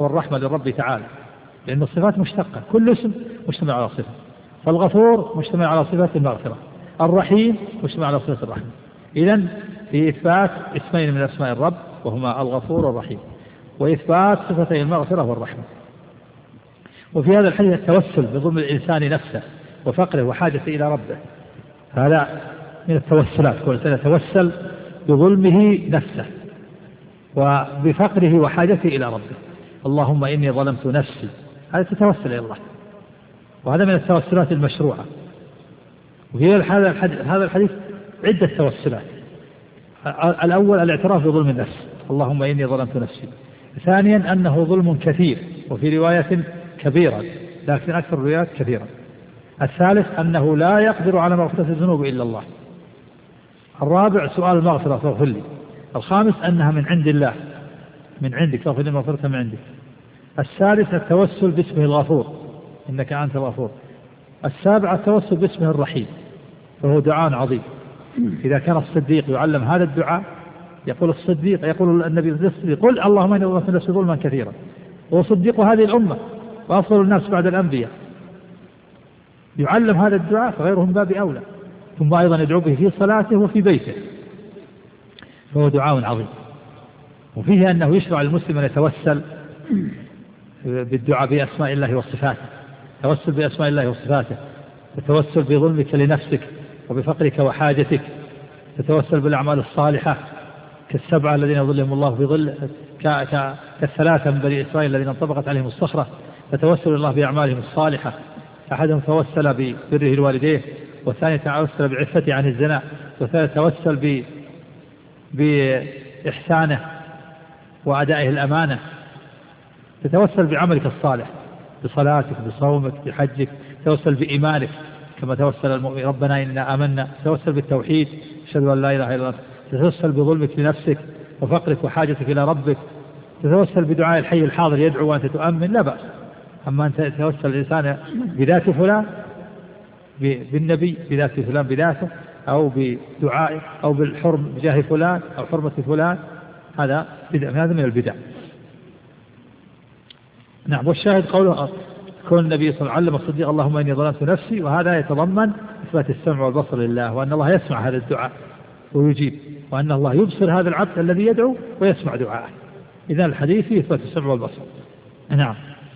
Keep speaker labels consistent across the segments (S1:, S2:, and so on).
S1: والرحمة للرب تعالى، لأن الصفات مشتقة، كل اسم مجتمع على صفة. فالغفور مجتمع على صفة المغفرة، الرحيم مجتمع على صفة الرحمة. إذن في إثبات اسمين من أسماء الرب وهما الغفور والرحيم، وإثبات صفتي المغفرة والرحمة. وفي هذا الحديث التوسل بظلم الإنسان نفسه وفقره وحاجته إلى ربه، هذا من التوسلات، كل سنة يتوسل بظلمه نفسه وبفقره وحاجته إلى ربه. اللهم إني ظلمت نفسي، هذا تتوسل إلى الله، وهذا من التوسلات المشروعة. وفي هذا الحديث عدة توسلات. الأول الاعتراف بظلم النفس، اللهم إني ظلمت نفسي. ثانيا أنه ظلم كثير، وفي رواية كبيرة، لكن أكثر الروايات كثيرة. الثالث أنه لا يقدر على مغفرة الذنوب إلا الله. الرابع سؤال المغفرة فاغفر لي. الخامس أنها من عند الله، من عندك فاغفر لي مغفرة من عندك. السادس التوسل باسمه الغفور، إنك أنت الغفور. السابع التوسل باسمه الرحيم، فهو دعاء عظيم. إذا كان الصديق يعلم هذا الدعاء، يقول الصديق، يقول النبي للصديق قل اللهم إني ظلمت نفسي ظلما كثيرا، وهو صديق هذه الأمة وأفضل الناس بعد الأنبياء، يعلم هذا الدعاء فغيرهم باب أولى. ثم أيضا يدعو به في صلاته وفي بيته، فهو دعاء عظيم. وفيه أنه يشرع للمسلم أن يتوسل بالدعاء بأسماء الله وصفاته، توسل بأسماء الله وصفاته، تتوسل بظلمك لنفسك وبفقرك وحاجتك، تتوسل بالأعمال الصالحة كالسبعة الذين يظلهم الله في ظل، كالثلاثة من بني إسرائيل الذين انطبقت عليهم الصخرة، فتوسل الله بأعمالهم الصالحة. أحدهم توسل ببره الوالديه، والثاني توسل بعفته عن الزنا، والثالث توسل بإحسانه وأدائه الأمانة. تتوسل بعملك الصالح، بصلاتك، بصومك، بحجك، توسل بإيمانك كما توسل المؤمن ربنا إننا آمنا، توسل بالتوحيد أشهد أن لا إله إلا الله، تتوسل بظلمك لنفسك وفقرك وحاجتك إلى ربك، تتوسل بدعاء الحي الحاضر يدعو وأنت تؤمن، لا بأس. أما أن تتوسل الإنسان بذات فلان، بالنبي بذات فلان بذاته، أو بدعائه، أو بالحرم بجاه فلان أو حرمة فلان، هذا من البدع. نعم. والشاهد قوله كون النبي صلى الله عليه وسلم علم الصديق اللهم إني ظلمت نفسي، وهذا يتضمن إثبات السمع والبصر لله، وأن الله يسمع هذا الدعاء ويجيب، وأن الله يبصر هذا العبد الذي يدعو ويسمع دعاءه. إذا الحديث فيه إثبات السمع والبصر. نعم.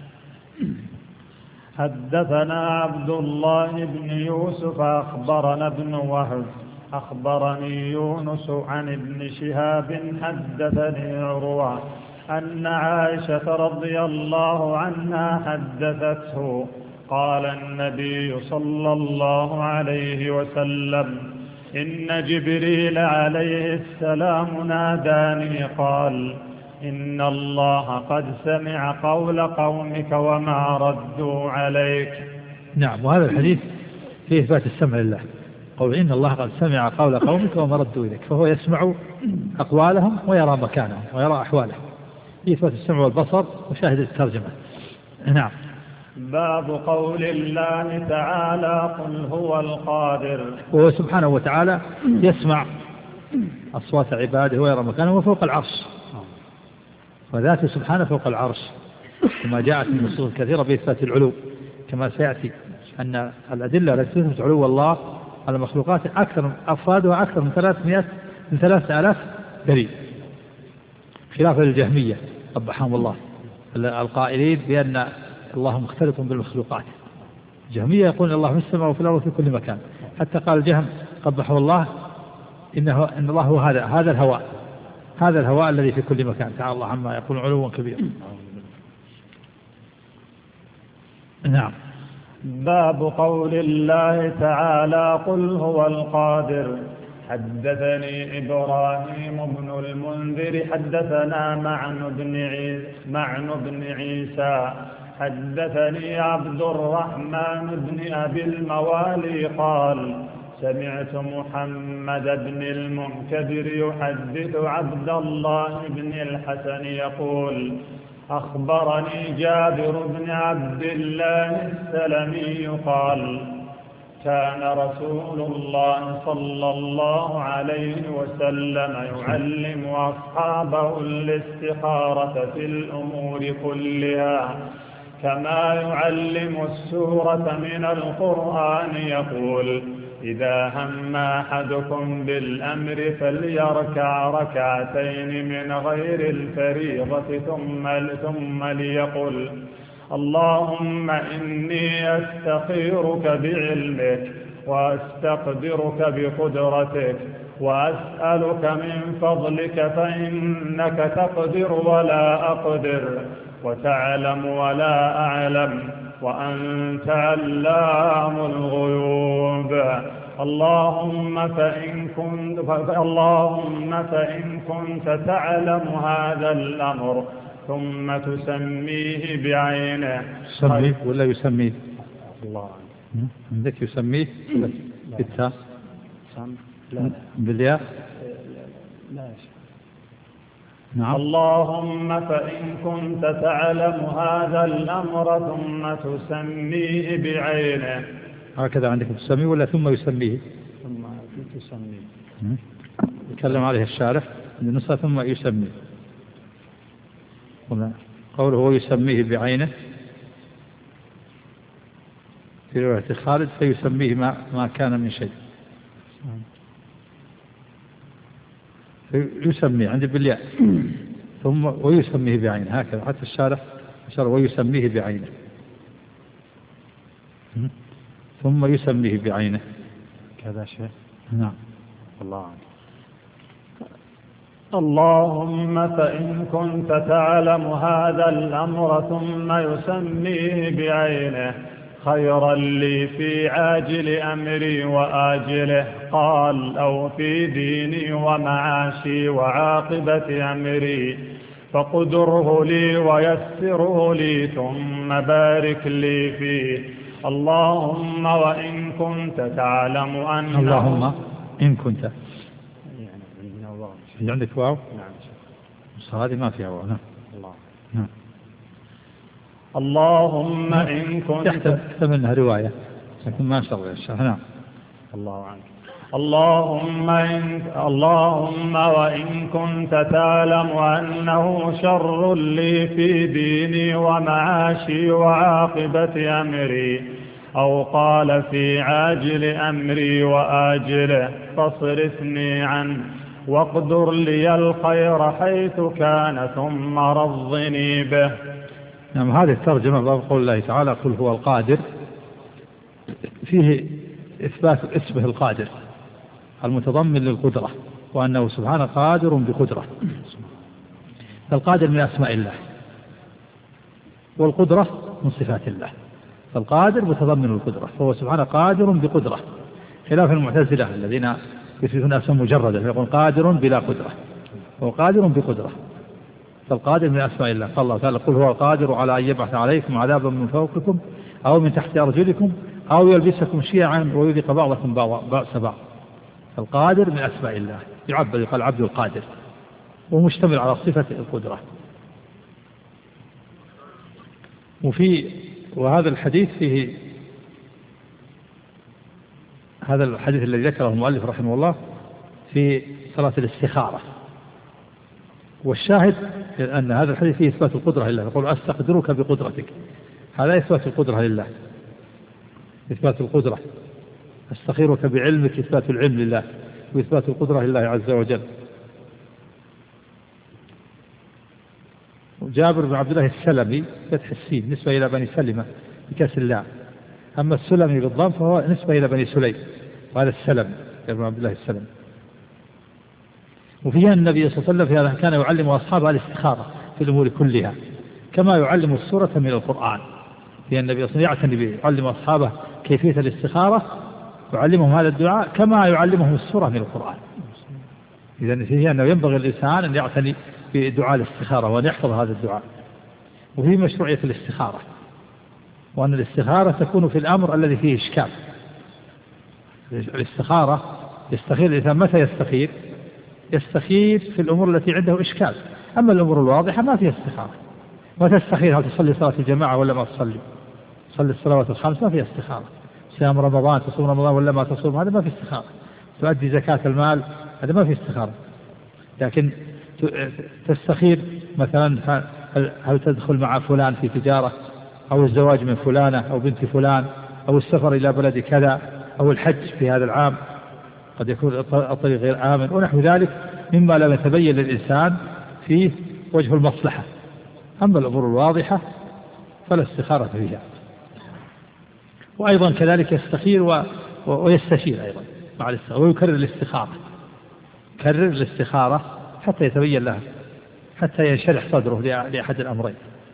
S2: حدثنا عبد الله بن يوسف أخبرنا ابن وهب أخبرني يونس عن ابن شهاب حدثني عروة أن عائشة رضي الله عنها حدثته قال النبي صلى الله عليه وسلم إن جبريل عليه السلام ناداني قال إن الله قد سمع قول قومك وما ردوا عليك.
S1: نعم. وهذا الحديث فيه إثبات السمع لله، قول إن الله قد سمع قول قومك وما ردوا إليك، فهو يسمع أقوالهم ويرى مكانهم ويرى أحوالهم، فيه إثبات السمع والبصر. وشاهد الترجمة. نعم.
S2: باب قول الله تعالى قل هو القادر.
S1: وهو سبحانه وتعالى يسمع أصوات عباده ويرى مكانهم وفوق العرش، وذاته سبحانه فوق العرش، كما جاءت من النصوص الكثيرة بإثبات العلو، كما سيأتي أن الأدلة التي تثبت علو الله على المخلوقات أكثر، أفرادها أكثر من 3000 دليل، خلافا للجهمية قبحهم الله القائلين بأن الله مختلط بالمخلوقات. الجهمية يقول الله في السماء وفي الأرض في كل مكان، حتى قال الجهم قبحه الله إن الله هو هذا الهواء الذي في كل مكان، تعالى الله عما يقول علوا كبيرا. نعم.
S2: باب قول الله تعالى قل هو القادر. حدثني إبراهيم بن المنذر حدثنا معن بن عيسى حدثني عبد الرحمن بن أبي الموالي قال سمعت محمد بن المنكدر يحدث عبد الله بن الحسن يقول أخبرني جابر بن عبد الله السلمي قال كان رسول الله صلى الله عليه وسلم يعلم أصحابه الاستخارة في الأمور كلها كما يعلم السورة من القرآن. يقول: إذا هم أحدكم بالأمر فليركع ركعتين من غير الفريضة ثم ليقل: اللهم إني أستخيرك بعلمك وأستقدرك بقدرتك وأسألك من فضلك فإنك تقدر ولا أقدر وتعلم ولا أعلم وأنت علام الغيوب. اللهم فإن كنت تعلم هذا الأمر ثم تسميه بعينه.
S1: يسميه ولا يسميه؟
S2: الله
S1: عندك يسميه بالتاء
S2: لا
S1: بالياء؟
S2: لا.
S1: نعم.
S2: اللهم فإن كنت تعلم هذا الأمر ثم تسميه بعينه.
S1: هكذا عندك تسميه ولا ثم يسميه؟
S2: ثم تسميه.
S1: يتكلم عليه الشارح النسخة ثم يسميه. قوله هو يسميه بعينه في رواية خالد فيسميه ما كان من شيء. يسميه عندي بالياء ثم ويسميه بعينه هكذا حتى الشارح ويسميه بعينه ثم يسميه بعينه
S2: كذا شيء.
S1: نعم.
S2: الله عنه. اللهم فإن كنت تعلم هذا الأمر ثم يسميه بعينه خيرا لي في عاجل أمري وآجله، قال: أو في ديني ومعاشي وعاقبة أمري، فقدره لي ويسره لي ثم بارك لي فيه. اللهم وإن كنت تعلم أن
S1: اللهم إن كنت عندك واو؟
S2: نعم.
S1: هذه ما فيها واو. نعم.
S2: الله.
S1: نعم.
S2: اللهم إن كنت
S1: تحتمل منها رواية لكن ما شرع الشرح. نعم.
S2: الله عنك. اللهم وإن كنت تعلم أنه شر لي في ديني ومعاشي وعاقبة أمري، أو قال في عاجل أمري وآجله، فاصرفني عنه واقدر لي الخير حيث كان ثم رضني به.
S1: نعم. هذه الترجمة باب قول الله تعالى: قل هو القادر، فيه إثبات اسمه القادر المتضمن للقدرة، وأنه سبحانه قادر بقدرة. فالقادر من أسماء الله، والقدرة من صفات الله. فالقادر متضمن القدرة، فهو سبحانه قادر بقدرة، خلاف المعتزلة الذين يثبتون اسما مجردة فيقول قادر بلا قدرة، هو قادر بقدرة. فالقادر من أسماء الله. قال الله تعالى: قل هو القادر على أن يبعث عليكم عذابا من فوقكم أو من تحت أرجلكم أو يلبسكم شيعا ويذيق بعضكم بأس بعض. فالقادر من أسماء الله، يعبد يقال عبد القادر، ومشتمل على صفة القدرة. وهذا الحديث فيه هذا الحديث الذي ذكره المؤلف رحمه الله في صلاة الاستخارة، والشاهد أن هذا الحديث فيه إثبات القدرة لله. يقول: أستقدرك بقدرتك، هذا إثبات القدرة لله، إثبات القدرة. أستخيرك بعلمك، إثبات العلم لله، وإثبات القدرة لله عز وجل. جابر بن عبد الله السلمي فتح السين نسبة إلى بني سلمة بكسر اللام، أما السلمي بالضم فهو نسبة إلى بني سليم، وهذا السلم جابر بن عبد الله السلمي. وفيها النبي صلى الله عليه وسلم في هذا كان يعلم أصحابه الاستخارة في الأمور كلها كما يعلم السورة من القرآن. فيها النبي صلى الله عليه وسلم يعتني يعلم أصحابه كيفية الاستخارة، يعلمهم هذا الدعاء كما يعلمهم السورة من القرآن. إذن فيها أنه ينبغي الإنسان أن يعتني بدعاء الاستخارة وأن يحفظ هذا الدعاء. وفي مشروعية الاستخارة، وأن الاستخارة تكون في الأمر الذي فيه إشكال. الاستخارة يستخير الإنسان متى يستخير؟ يستخير في الأمور التي عنده إشكال. أما الأمور الواضحة ما فيها استخارة. ما تستخير هل تصلي صلاة الجماعة ولا ما تصلي؟ تصلي الصلوات الخمس ما فيها استخارة. صيام رمضان، تصوم رمضان ولا ما تصوم، هذا ما في استخارة. تؤدي زكاة المال، هذا ما في استخارة. لكن تستخير مثلا هل تدخل مع فلان في تجارة، أو الزواج من فلانة أو بنت فلان، أو السفر إلى بلد كذا، أو الحج في هذا العام، قد يكون الطريق غير آمن ونحو ذلك مما لم يتبين للإنسان فيه وجه المصلحة. أما الأمور الواضحة فلا استخارة فيها. وأيضا كذلك يستخير ويستشير أيضا مع الاستخارة، ويكرر الاستخارة، كرر الاستخارة حتى يتبين له، حتى ينشرح صدره لأحد الأمرين.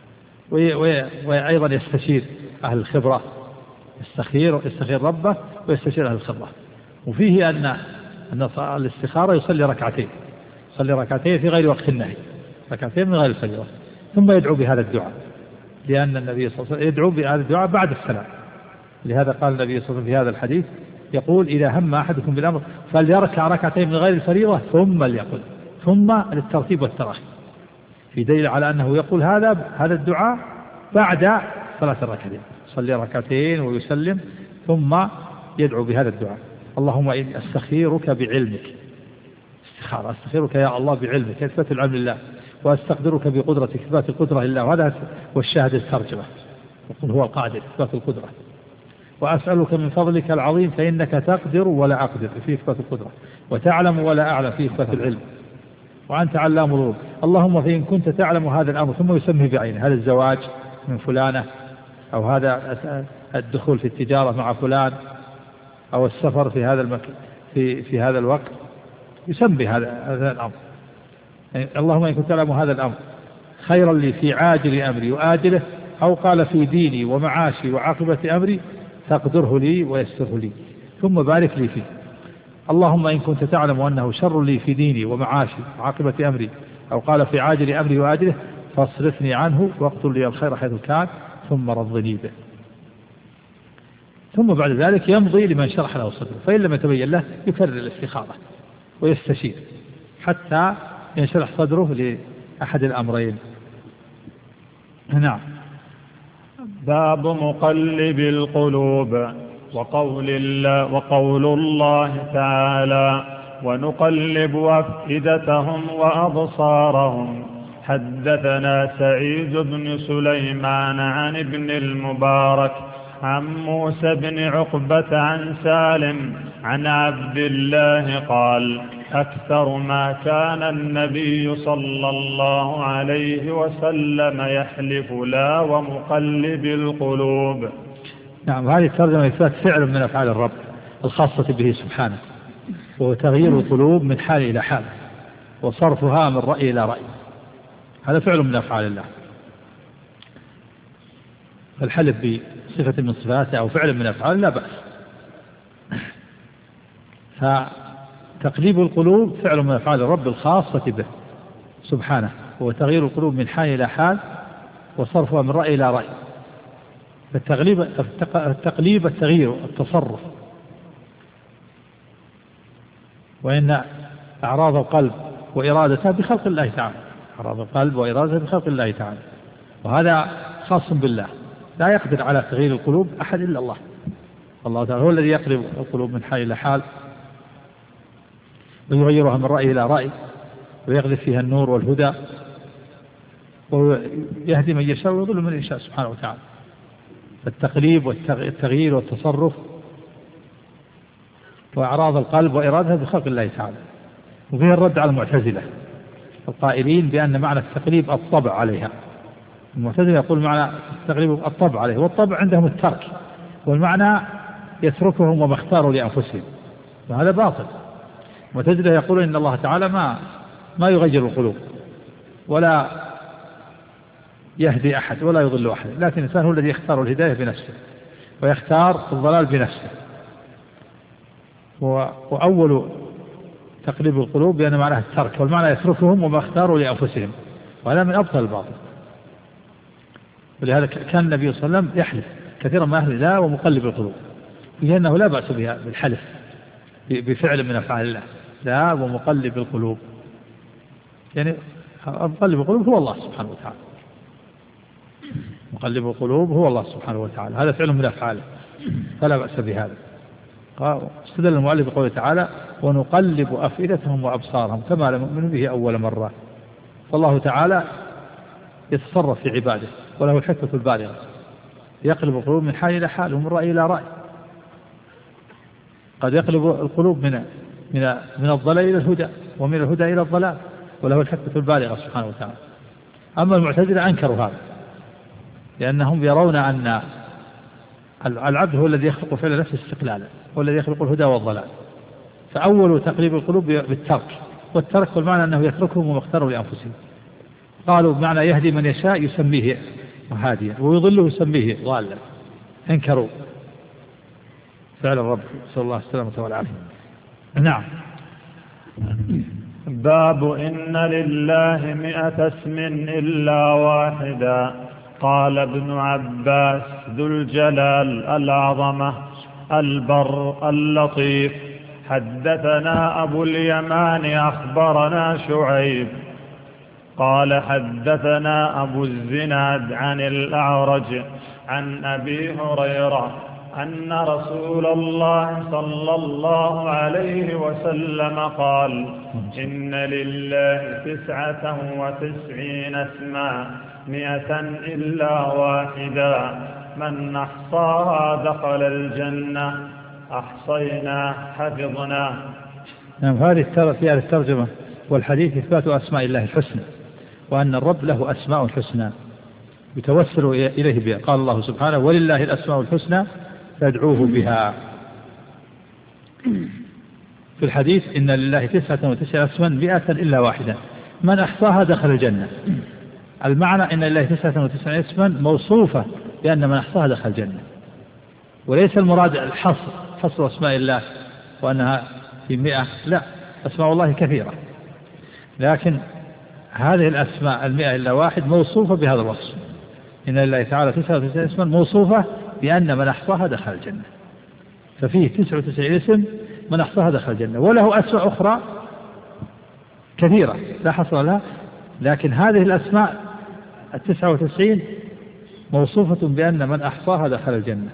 S1: وأيضا يستشير أهل الخبرة، يستخير ربه ويستشير أهل الخبرة. وفيه أن الاستخارة يصلي ركعتين في غير وقت النهي، ركعتين من غير الفجر، ثم يدعو بهذا الدعاء، لأن النبي صلى الله عليه وسلم يدعو بهذا الدعاء بعد السلام. لهذا قال النبي صلى الله عليه وسلم في هذا الحديث يقول: إذا هم أحدكم بالأمر فليركع ركعتين من غير الفريضة ثم ليقل، ثم للترتيب والتراخي، في دليل على أنه يقول هذا الدعاء بعد صلاة الركعتين، صلي ركعتين ويسلم ثم يدعو بهذا الدعاء: اللهم إني أستخيرك بعلمك، استخارة، أستخيرك يا الله بعلمك، إثبات العلم لله، وأستقدرك بقدرتك، إثبات القدرة لله، وهذا والشاهد الترجمة، يقول هو القادر، إثبات القدرة. وأسألك من فضلك العظيم فإنك تقدر ولا أقدر، في إثبات القدرة، وتعلم ولا أعلم، في إثبات العلم، وأنت علام الغيوب. اللهم فإن كنت تعلم هذا الأمر، ثم يسمي بعينه، هذا الزواج من فلانة، أو هذا الدخول في التجارة مع فلان، أو السفر في هذا المكان في هذا الوقت، يسمي هذا الأمر. اللهم إن كنت تعلم هذا الأمر خيرا لي في عاجل أمري وآجله، أو قال في ديني ومعاشي وعاقبة أمري، تقدره لي ويسره لي، ثم بارك لي فيه. اللهم إن كنت تعلم أنه شر لي في ديني ومعاشي وعاقبة أمري، أو قال في عاجل أمري وآجله، فاصرفني عنه واقتل لي الخير حيث كان، ثم رضني به. ثم بعد ذلك يمضي لمن شرح له صدره، فإن لم يتبين له يكرر الاستخارة ويستشير حتى ينشرح صدره لأحد الأمرين. نعم.
S2: باب مقلب القلوب. وقول الله تعالى: ونقلب أفئدتهم وأبصارهم. حدثنا سعيد بن سليمان عن ابن المبارك عن موسى بن عقبة عن سالم عن عبد الله قال: أكثر ما كان النبي صلى الله عليه وسلم يحلف لا ومقلب القلوب.
S1: نعم. هذه الترجمة إثبات فعل من أفعال الرب الخاصة به سبحانه، وهو تغيير القلوب من حال إلى حال، وصرفها من رأي إلى رأي، هذا فعل من أفعال الله. فالحلف بصفة من صفاته أو فعل من أفعال لا بأس. فتقليب القلوب فعل من أفعال الرب الخاصة به سبحانه، وهو تغيير القلوب من حال إلى حال، وصرفها من رأي إلى رأي. التقليب التغيير التصرف. وإن أعراض القلب وإرادتها بخلق الله تعالى، أعراض القلب وإرادتها بخلق الله تعالى، وهذا خاص بالله، لا يقدر على تغيير القلوب أحد إلا الله. الله تعالى هو الذي يقلب القلوب من حال إلى حال، ويغيرها من رأي إلى رأي، ويغلف فيها النور والهدى، ويهدي من يشاء ويضل من يشاء سبحانه وتعالى. التقليب والتغيير والتصرف وأعراض القلب وإرادها بخلق الله تعالى. وفيه الرد على المعتزلة القائلين بأن معنى التقليب الطبع عليها. المعتزلة يقول معنى التقليب الطبع عليه، والطبع عندهم الترك، والمعنى يتركهم وما اختاروا لأنفسهم، وهذا باطل. المعتزلة يقول إن الله تعالى ما يغير القلوب ولا يهدي أحد ولا يضل أحد، لكن الإنسان هو الذي يختار الهداية بنفسه ويختار الضلال بنفسه. وأول تقليب القلوب بأن معناه الترك، والمعنى يتركهم وما اختاروا لأنفسهم، وهذا من أبطل الباطل. ولهذا كان النبي صلى الله عليه وسلم يحلف كثيرا ما يحلف لا ومقلب القلوب، لأنه لا بأس بها بالحلف بفعل من أفعال الله، لا ومقلب القلوب، يعني مقلب القلوب هو الله سبحانه وتعالى. يقلب القلوب هو الله سبحانه وتعالى، هذا فعل من أفعاله فلا بأس بهذا. استدل المؤلف بقوله تعالى ونقلب أفئدتهم وأبصارهم كما لم يؤمنوا به أول مرة. فالله تعالى يتصرف في عباده وله الحكمة البالغة، يقلب القلوب من حال إلى حال ومن رأي إلى رأي. قد يقلب القلوب من الضلال إلى الهدى ومن الهدى إلى الضلال، وله الحكمة البالغة سبحانه وتعالى. أما المعتزلة أنكروا هذا، لأنهم يرون أن العبد هو الذي يخلق فعل نفسه استقلالا، هو الذي يخلق الهدى والضلال. فأول تقليب القلوب بالترك، والترك والمعنى أنه يتركهم وما اختاروا لأنفسهم. قالوا بمعنى يهدي من يشاء يسميه هاديا ويضله يسميه ضالا. انكروا فعل الرب صلى الله عليه وسلم والعافية. نعم.
S2: باب إن لله 100 اسم إلا واحدا. قال ابن عباس ذو الجلال العظمة البر اللطيف. حدثنا أبو اليمان أخبرنا شعيب قال حدثنا أبو الزناد عن الأعرج عن أبي هريرة أن رسول الله صلى الله عليه وسلم قال إن لله 99 اسما 100 إلا واحدا من أحصاها دخل الجنة أحصينا حفظنا.
S1: نعم. هذه الترجمة والحديث إثبات أسماء الله الحسنى، وأن الرب له أسماء حسنى يتوسل إليه بها. قال الله سبحانه ولله الأسماء الحسنى فادعوه بها. في الحديث إن لله 99 اسما 100 إلا واحدا من أحصاها دخل الجنة. المعنى إن لله 99 اسما موصوفة بأن من أحصاها دخل الجنة، وليس المراد حصر أسماء الله وأنها في 100. لا، أسماء الله كثيرة، لكن هذه الأسماء 100 إلا واحد موصوفة بهذا الوصف. إن لله تعالى 99 اسما موصوفة بأن من أحصاها دخل الجنة. ففيه 99 اسم من أحصاها دخل الجنة، وله أسماء أخرى كثيرة لا حصر لها، لكن هذه الأسماء 99 موصوفة بأن من أحصاها دخل الجنة.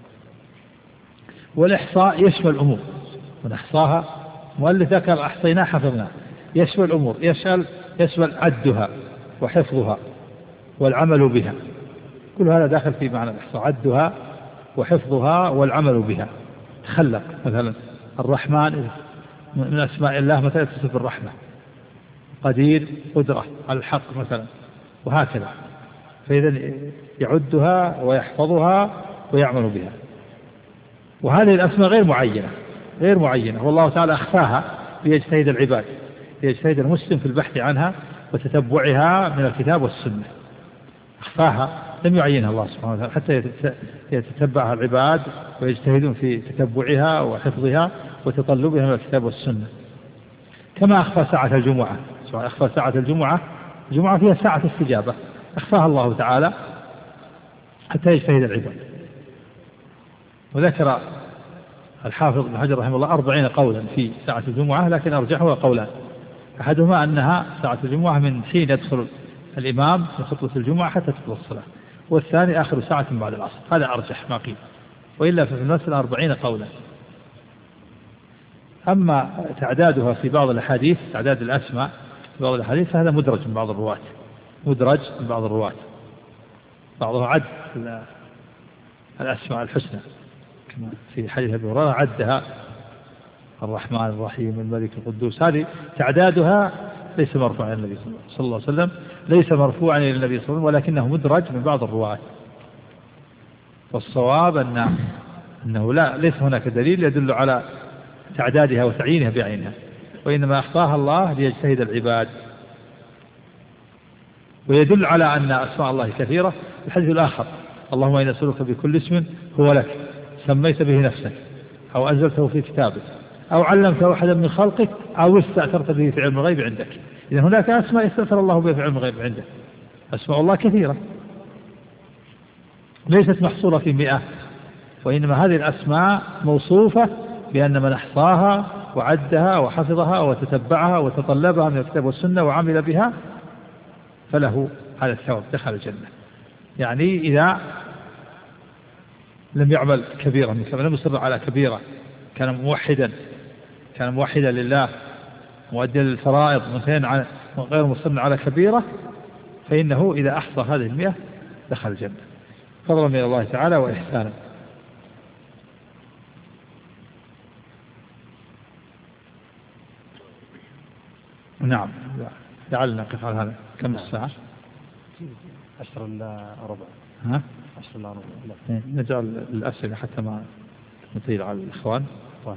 S1: والإحصاء يشمل الأمور، من أحصاها مؤلف ذكر أحصينا حفظنا، يشمل الأمور، يشمل عدها وحفظها والعمل بها، كل هذا داخل في معنى الإحصاء، عدها وحفظها والعمل بها. تخلق مثلا الرحمن من أسماء الله مثلا يتصف بالرحمة، قدير قدرة على الحق مثلا، وهكذا. فإذا يعدها ويحفظها ويعمل بها. وهذه الأسماء غير معينة، والله تعالى أخفاها ليجتهد العباد، ليجتهد المسلم في البحث عنها وتتبعها من الكتاب والسنة. أخفاها، لم يعينها الله سبحانه وتعالى حتى يتتبعها العباد ويجتهدون في تتبعها وحفظها وتطلبها من الكتاب والسنة. كما أخفى ساعة الجمعة، أخفى ساعة الجمعة فيها ساعة استجابة، أخفاها الله تعالى حتى يجتهد العباد. وذكر الحافظ ابن حجر رحمه الله 40 قولا في ساعة الجمعة، لكن أرجحها قولان. أحدهما أنها ساعة الجمعة من حين يدخل الإمام في خطبة الجمعة حتى تدخل الصلاة، والثاني آخر ساعة بعد العصر، هذا أرجح ما قيل، وإلا في المسألة 40 قولا. أما تعدادها في بعض الأحاديث، تعداد الأسماء في بعض الأحاديث، هذا مدرج من بعض الرواة، بعضها عد الأسماء الحسنى كما في حديث أبي هريرة عدها الرحمن الرحيم الملك القدوس. هذه تعدادها ليس مرفوعا إلى النبي صلى الله عليه وسلم، ليس مرفوعا إلى النبي صلى الله عليه وسلم، ولكنه مدرج من بعض الرواة. والصواب أنه ليس هناك دليل يدل على تعدادها وتعيينها بعينها، وإنما أخفاها الله ليجتهد العباد. ويدل على أن أسماء الله كثيرة الحديث الآخر اللهم إني أسألك بكل اسم هو لك سميت به نفسك أو أنزلته في كتابك أو علمته أحدا من خلقك أو استأثرت به في علم الغيب عندك. إذن هناك أسماء استأثر الله بها في علم الغيب عنده. أسماء الله كثيرة ليست محصورة في 100، وإنما هذه الأسماء موصوفة بأن من أحصاها وعدها وحفظها وتتبعها وتطلبها من الكتاب والسنة وعمل بها فله هذا الثواب، دخل الجنة. يعني إذا لم يعمل كبيرة، لم يصر على كبيرة، كان موحدا لله، مؤديا للفرائض، غير مصر على كبيرة، فإنه إذا أحصى هذه 100 دخل الجنة فضلا من الله تعالى وإحسانا. نعم، لعلنا نقف على هذا. كم الساعة؟
S2: 10 إلا ربع. 10 إلا ربع.
S1: نجعل الأسئلة حتى ما نطيل على الإخوان.
S2: طيب.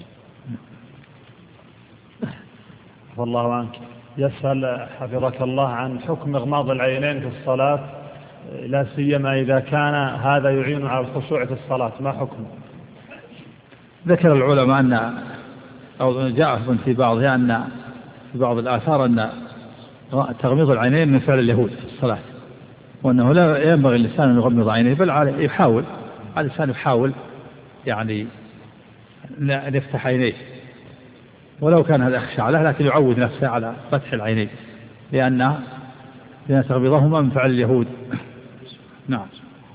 S2: والله عنك. يسأل حفظك الله عن حكم إغماض العينين في الصلاة، لا سيما إذا كان هذا يعين على الخشوع في الصلاة، ما حكمه؟
S1: ذكر العلماء أن أو جاء في بعضها أن في بعض الآثار أن تغميض العينين من فعل اليهود في الصلاة، وأنه لا ينبغي الإنسان أن يغمض عينيه، بل يحاول الإنسان يحاول يعني أن يفتح عينيه ولو كان هذا أخشع له، لكن يعود نفسه على فتح العينين لأن تغميضهما من فعل اليهود. نعم.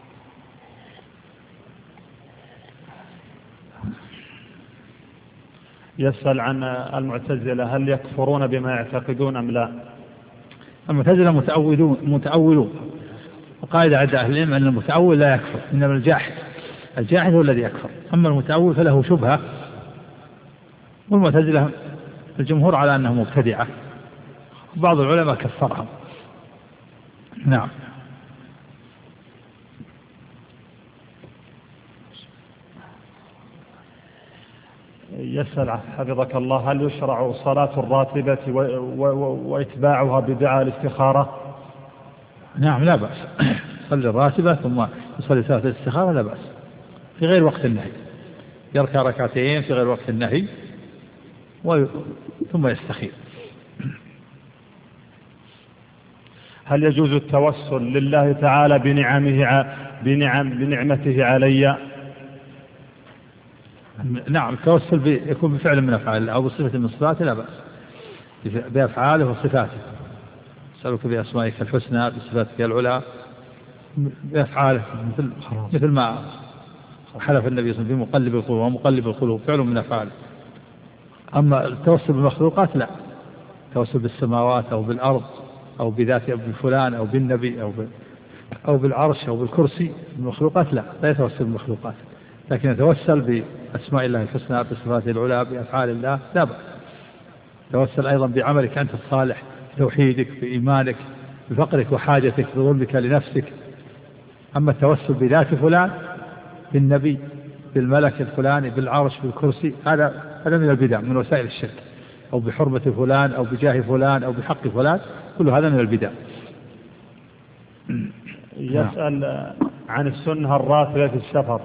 S2: يسأل عن المعتزلة، هل يكفرون بما يعتقدون أم لا؟
S1: المعتزلة متأولون، وقاعدة عند أهل العلم أن المتأول لا يكفر، إنما الجاحد هو الذي يكفر، أما المتأول فله شبهة. والمعتزلة الجمهور على أنه مبتدعة، بعض العلماء كفرهم. نعم.
S2: يسأل حفظك الله، هل يشرع صلاة الراتبة وإتباعها بدعاء الاستخارة؟
S1: نعم، لا بأس. صلي الراتبة ثم يصلي صلاة الاستخارة لا بأس، في غير وقت النهي، يركع ركعتين في غير وقت النهي ثم يستخير.
S2: هل يجوز التوسل لله تعالى بنعمته علي؟
S1: نعم، التوسل يكون بفعل من أفعاله أو بصفة من صفاته لا بأس، بأفعاله وصفاته. أسألك بأسمائك الحسنى بصفاتك العلى، بأفعاله مثل ما حلف النبي صلى الله عليه وسلم بمقلب القلوب ومقلب القلوب، فعل من أفعاله. أما التوسل بالمخلوقات لا، التوسل بالسماوات أو بالأرض أو بذات أو بفلان أو بالنبي أو بالعرش أو بالكرسي، المخلوقات لا يتوسل بالمخلوقات، لكن يتوسل بأسماء الله الحسنى بصفاته العلى بأفعال الله لا بأس. توسل أيضا بعملك أنت الصالح، بتوحيدك، بإيمانك، بفقرك وحاجتك، بظلمك لنفسك. أما التوسل بذات فلان، بالنبي، بالملك الفلاني، بالعرش، بالكرسي، هذا من البدع، من وسائل الشرك، أو بحرمة فلان أو بجاه فلان أو بحق فلان، كل هذا من البدع.
S2: يسأل عن السنة الراتبة في السفر،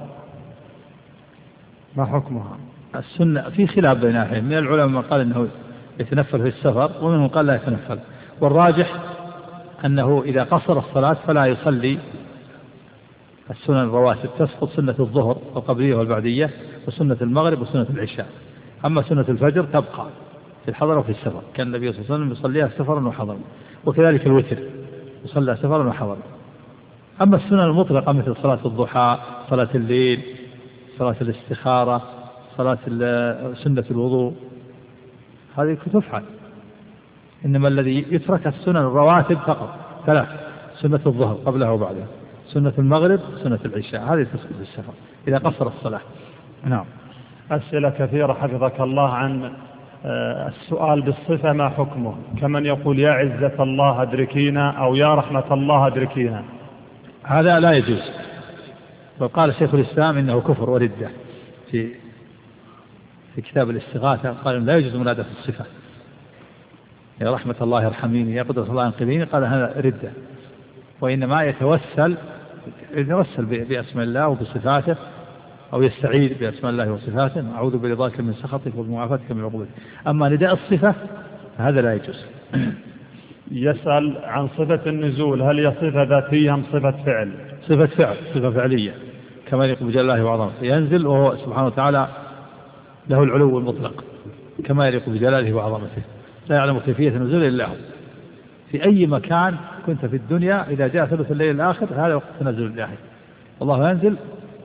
S2: ما حكمها؟
S1: السنة في خلاف بين أهل العلم، من العلماء من قال إنه يتنفل في السفر، ومنهم قال لا يتنفل، والراجح أنه إذا قصر الصلاة فلا يصلي السنن الرواتب، تسقط سنة الظهر القبلية والبعدية وسنة المغرب وسنة العشاء. أما سنة الفجر تبقى في الحضر وفي السفر، كان النبي صلى الله عليه وسلم يصليها سفرا وحضرا، وكذلك الوتر يصلى سفرا وحضرا. أما السنن المطلقة مثل صلاة الضحى، صلاة الليل، صلاة الاستخارة، صلاة سنة الوضوء، هذه تفعل. إنما الذي يترك السنن الرواتب فقط 3: سنة الظهر قبلها وبعدها، سنة المغرب، سنة العشاء، هذه تسقط في السفر إذا قصر الصلاة. نعم.
S2: أسئلة كثيرة حفظك الله عن السؤال بالصفة ما حكمه، كمن يقول يا عزة الله أدركينا أو يا رحمة الله أدركينا.
S1: هذا لا يجوز، وقال شيخ الإسلام إنه كفر وردة في كتاب الاستغاثة، قال لا يجوز منادة الصفة، يا رحمة الله ارحميني، يا قدرة الله انقذيني، قال هذا ردة، وإنما يتوسل بأسماء الله وبصفاته، أو يستعيذ بأسماء الله وصفاته، أعوذ برضاك من سخطك وبمعافاتك من عقوبتك. أما نداء الصفة هذا لا يجوز.
S2: يسأل عن صفة النزول، هل هي صفة ذاتية أم صفة فعل؟
S1: صفة فعلية، كما يليق بجلال الله وعظمته، ينزل وهو سبحانه وتعالى له العلو المطلق كما يليق بجلاله وعظمته، لا يعلم كيفية النزول إلا هو، في أي مكان كنت في الدنيا إذا جاء ثلث الليل الآخر هذا وقت تنزل الإلهي، الله ينزل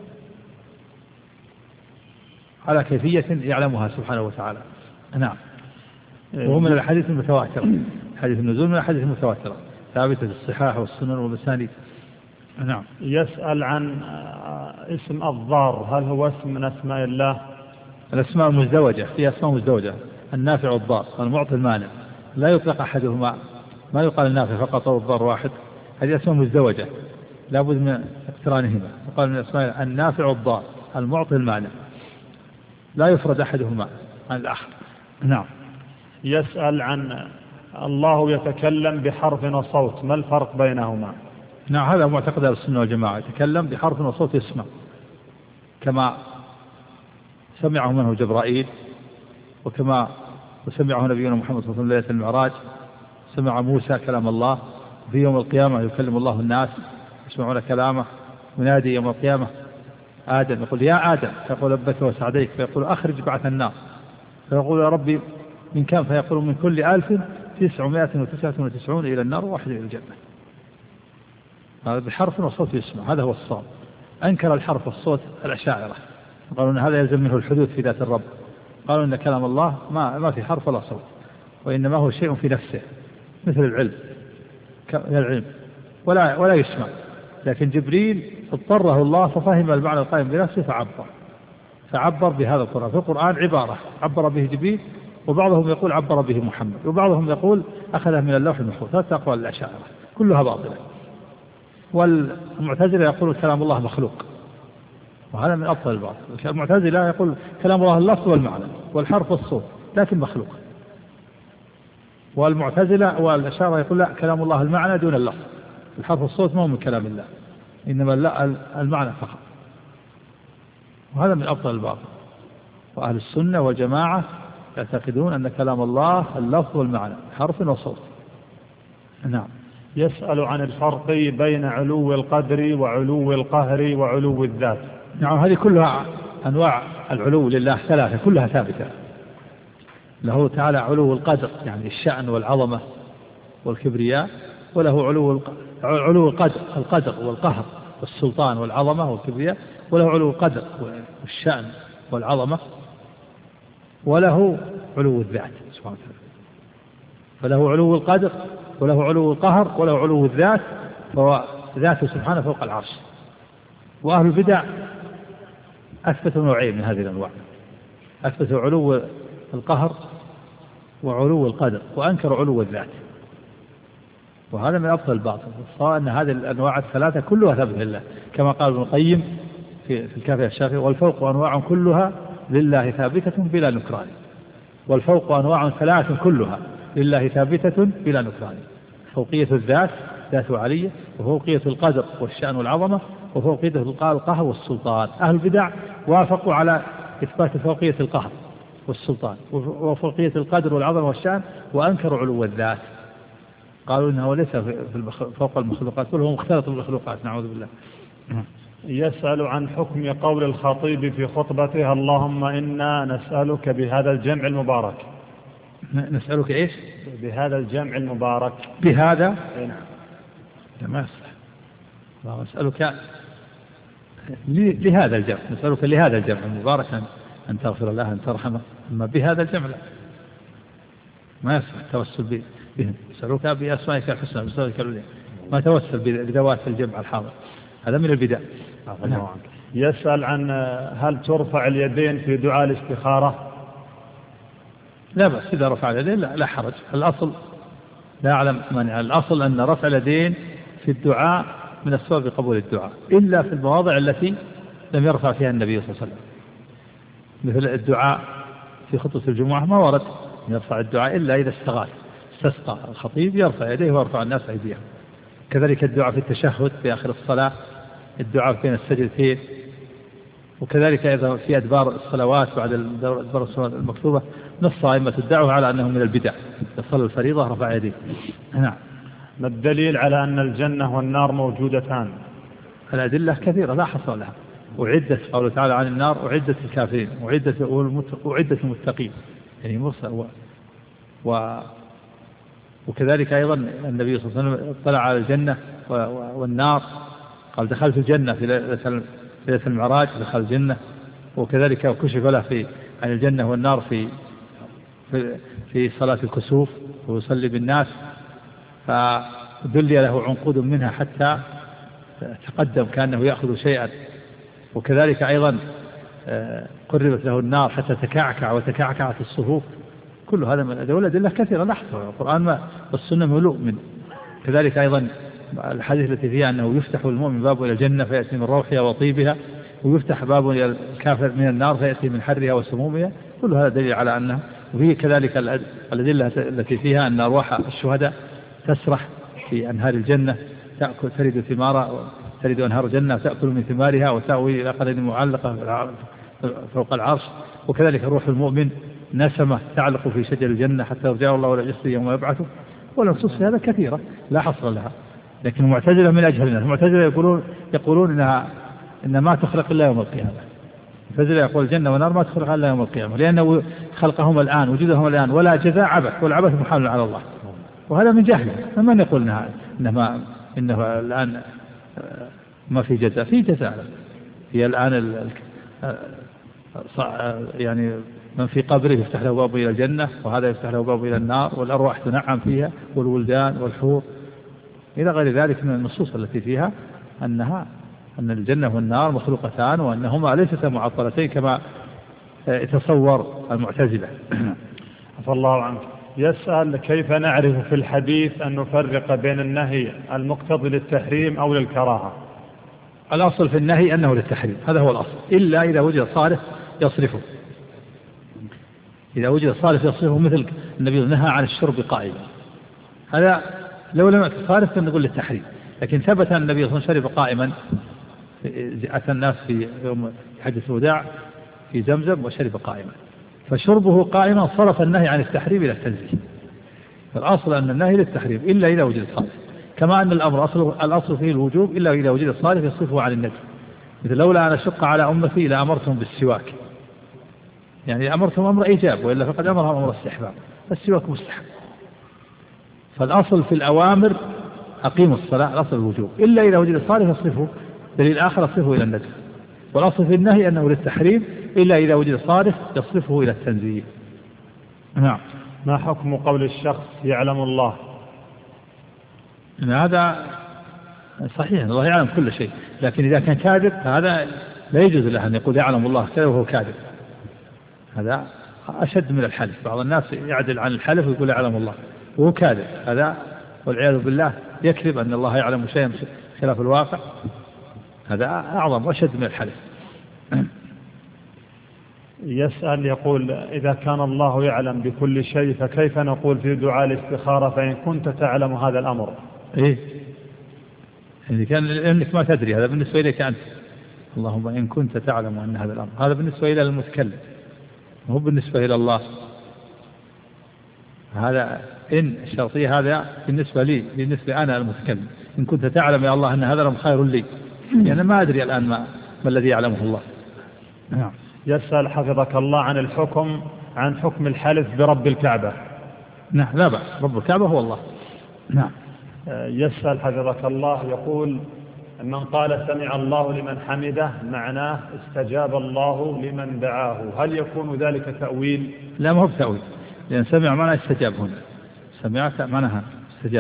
S1: على كيفية يعلمها سبحانه وتعالى. نعم. وهو من الحديث المتواترة، حديث النزول من الحديث المتواترة ثابتة في الصحاح والسنن والمسانيد. نعم.
S2: يسأل عن اسم الضار، هل هو اسم من أسماء الله؟
S1: الأسماء المزدوجة، في أسماء مزدوجة، النافع والضار والمعطي المانع، لا يطلق أحدهما، ما يقال النافع فقط أو الضار واحد، هذه أسماء مزدوجة لا بد من اقترانهما، يقال من الأسماء النافع والضار المعطي المانع، لا يفرد أحدهما عن الآخر. نعم.
S2: يسأل عن الله يتكلم بحرف وصوت، ما الفرق بينهما؟
S1: نعم، هذا معتقد أهل السنة والجماعة، يتكلم بحرف وصوت يسمع، كما سمعه منه جبرائيل، وكما وسمعه نبينا محمد صلى الله عليه وسلم ليلة المعراج، سمع موسى كلام الله، في يوم القيامة يكلم الله الناس يسمعون كلامه، ينادي يوم القيامة آدم يقول يا آدم، فيقول لبيك وسعديك، فيقول أخرج بعث النار، فيقول يا ربي من كم؟ فيقول من كل 1999 إلى النار وواحد إلى الجنة. هذا بحرف وصوت يسمع، هذا هو الصواب. أنكر الحرف والصوت الأشاعرة، قالوا أن هذا يلزم منه الحدوث في ذات الرب، قالوا أن كلام الله ما في حرف ولا صوت، وإنما هو شيء في نفسه مثل العلم ولا يسمع، لكن جبريل اضطره الله ففهم المعنى القائم بنفسه فعبر بهذا القرآن. في القرآن عبارة عبر به جبريل، وبعضهم يقول عبر به محمد، وبعضهم يقول أخذه من اللوح المحفوظ. ثلاثة أقوال الأشاعرة كلها باطلة. والمعتزلة يقول كلام الله مخلوق، وهذا من أبطل الباطل. المعتزلة يقول كلام الله اللفظ والمعنى والحرف والصوت لكن مخلوق، والمعتزلة والأشاعرة يقول لا، كلام الله المعنى دون اللفظ، الحرف والصوت ما هو من كلام الله، إنما لا المعنى فقط، وهذا من أبطل الباطل. وأهل السنة والجماعة يعتقدون أن كلام الله اللفظ والمعنى حرف وصوت. نعم.
S2: يسأل عن الفرق بين علو القدر وعلو القهر وعلو الذات.
S1: نعم، هذه كلها أنواع العلو لله ثلاثة كلها ثابتة. له تعالى علو القدر يعني الشأن والعظمة والكبرياء، وله علو القدر والقهر والسلطان والعظمة والكبرياء، وله علو القدر والشأن والعظمة، وله علو الذات سبحانه وتعالى. فله علو القدر وله علو القهر وله علو الذات، فهو ذاته سبحانه فوق العرش. وأهل البدع أثبتوا نوعين من هذه الأنواع، أثبتوا علو القهر وعلو القدر، وأنكروا علو الذات، وهذا من أبطل الباطل. صار أن هذه الأنواع الثلاثة كلها ثابتة لله، كما قال ابن القيم في الكافية الشافعية: والفوق أنواع كلها لله ثابتة بلا نكران. والفوق أنواع ثلاث كلها لله ثابتة بلا نكران: فوقية الذات ذاته علية، وفوقية القدر والشأن والعظمة، وفوقية القهر والسلطان. أهل البدع وافقوا على إثبات فوقية القهر والسلطان وفوقية القدر والعظمة والشأن، وأنكروا علو الذات، قالوا إنه ليس فوق المخلوقات، بل هو مختلط بالمخلوقات، نعوذ بالله.
S2: يسأل عن حكم قول الخطيب في خطبته: اللهم إنا نسألك بهذا الجمع المبارك.
S1: نسألك إيش؟
S2: بهذا الجمع المبارك.
S1: بهذا؟ لا، ما يصح. اللهم نسألك لهذا الجمع، نسألك لهذا الجمع المبارك أن تغفر الله، أن ترحمه. أما بهذا الجمع لا، ما يصح التوسل بهم. نسألك بأسمائك الحسنى، نسألك ما توسل بذوات الجمع الحاضر، هذا من البدع.
S2: يسأل عن هل ترفع اليدين في دعاء الاستخارة؟
S1: لا بأس إذا رفع اليدين، لا حرج. الأصل لا أعلم مانع، الأصل أن رفع اليدين في الدعاء من أسباب قبول الدعاء، إلا في المواضع التي لم يرفع فيها النبي صلى الله عليه وسلم، مثل الدعاء في خطبة الجمعة ما ورد يرفع الدعاء إلا إذا استسقى الخطيب يرفع يديه ويرفع الناس أيديهم. كذلك الدعاء في التشهد في آخر الصلاة، الدعاء بين السجدتين، وكذلك أيضا في أدبار الصلوات بعد أدبار الصلوات المكتوبة. نص أئمة الدعوة على أنه من البدع، يصلي الفريضة رفع يديه. نعم.
S2: ما الدليل على أن الجنة والنار موجودتان؟
S1: الأدلة كثيرة لا حصر لها. أعدت، قوله تعالى عن النار: أعدت الكافرين، أعدت، أعدت المتقين، يعني مرسل. وأهل البدع يقولون أن الجنة والنار موجودتان، وأعدت الكافرين، أعدت المتقين، يعني مرسل. وأعدت المتقين، يعني مرسل. وأهل البدع يقولون أن الجنة والنار موجودتان، يعني مرسل. وأهل البدع يقولون أن الجنة والنار موجودتان، يعني مرسل. وأهل وكذلك أيضا النبي صلى الله عليه وسلم اطلع على الجنة والنار، قال دخلت الجنة في ليلة المعراج، دخل الجنة. وكذلك كشف له عن الجنة والنار في صلاة الكسوف ويصلي بالناس، فدلي له عنقود منها حتى تقدم كأنه يأخذ شيئا. وكذلك أيضا قربت له النار حتى تكعكع وتكعكعت الصفوف. كل هذا من الأدلة كثيرة نحصر، القرآن والسنة ملوء منه. كذلك أيضا الحديث التي فيها أنه يفتح المؤمن باب إلى الجنة فيأتي من روحها وطيبها، ويفتح باب إلى الكافر من النار فيأتي من حرها وسمومها. كل هذا دليل على أنها. وفيه كذلك الأدلة التي فيها أن أرواح الشهداء تسرح في أنهار الجنة، تأكل ترد ثمارها، ترد أنهار الجنة تأكل من ثمارها وتأوي إلى قدر معلقة فوق العرش. وكذلك روح المؤمن نسمة تعلق في شجر الجنة حتى يرجع الله إلى جسده يوم يبعثه. والنصوص في هذا كثيرة لا حصر لها. لكن المعتزلة من أجهل الناس، المعتزلة يقولون إن ما تخلق إلا يوم القيامة. المعتزلة يقول الجنة والنار ما تخلق إلا يوم القيامة، لأنه خلقهم الآن وجودهم الآن ولا جزاء عبث، والعبث محال على الله. وهذا من جهله. فمن يقول إنه الآن ما في جزاء؟ في جزاء. هي الآن يعني من في قبره يفتح له باب إلى الجنة، وهذا يفتح له باب إلى النار، والأرواح تنعم فيها، والولدان والحور إلى غير ذلك من النصوص التي فيها أن الجنة والنار مخلوقتان، وأنهما ليستا معطلتين كما يتصور المعتزلة.
S2: عفى الله عنك. يسأل كيف نعرف في الحديث أن نفرق بين النهي المقتضي للتحريم أو للكراهة؟
S1: الأصل في النهي أنه للتحريم، هذا هو الأصل، إلا إذا وجد صارف يصرفه. إذا وجد صارف يصرفه، مثل النبي نهى عن الشرب قائما، هذا لو لم يكن صارف فنقول للتحريم. لكن ثبت أن النبي صلى الله عليه وسلم شرب قائما، أتى الناس في يوم حجة الوداع في زمزم وشرب قائما، فشربه قائما صرف النهي عن التحريم إلى التنزيه. فالأصل أن النهي للتحريم إلا إذا وجد صارف، كما أن الأمر الأصل فيه الوجوب إلا إذا وجد صارف يصرفه عن النجم. مثل لولا أن أشق على أمتي لأمرتهم بالسواك، يعني أمرتهم أمر إيجاب، وإلا فقد أمرهم أمر استحباب، فالسواك مستحب. فالأصل في الأوامر أقيموا الصلاة، الأصل الوجوب، إلا إذا وجد صارف يصرفه، دليل آخر يصرفه إلى النجم. والأصل في النهي أنه للتحريم إلا إذا وجد صارف يصرفه إلى التنزيه. نعم.
S2: ما حكم قول الشخص يعلم الله؟
S1: هذا صحيح، الله يعلم كل شيء، لكن إذا كان كاذب فهذا لا يجوز له أن يقول يعلم الله كذا وهو كاذب، هذا أشد من الحلف. بعض الناس يعدل عن الحلف ويقول يعلم الله وهو كاذب، هذا والعياذ بالله يكذب أن الله يعلم شيئا خلاف الواقع، هذا أعظم وأشد من الحلف.
S2: يسأل يقول إذا كان الله يعلم بكل شيء فكيف نقول في دعاء الاستخارة فإن كنت تعلم هذا الأمر؟
S1: إيه، إذا كان لأنك ما تدري، هذا بالنسبة إليك أنت، اللهم إن كنت تعلم أن هذا الأمر، هذا بالنسبة إلى المتكلم، مو بالنسبة إلى الله. هذا إن الشرطية هذا بالنسبة لي، بالنسبة أنا المتكلم، إن كنت تعلم يا الله أن هذا الأمر خير لي، يعني ما أدري الآن ما الذي يعلمه الله.
S2: نعم. يسأل حفظك الله عن حكم الحلف برب الكعبة.
S1: نعم، لا بأس، رب الكعبة هو الله. نعم.
S2: يسأل حفظك الله يقول من قال سمع الله لمن حمده معناه استجاب الله لمن دعاه، هل يكون ذلك تأويل؟
S1: لا، ما هو بتأويل، لأن سمع معناه استجاب، هنا سمعت معناها استجاب.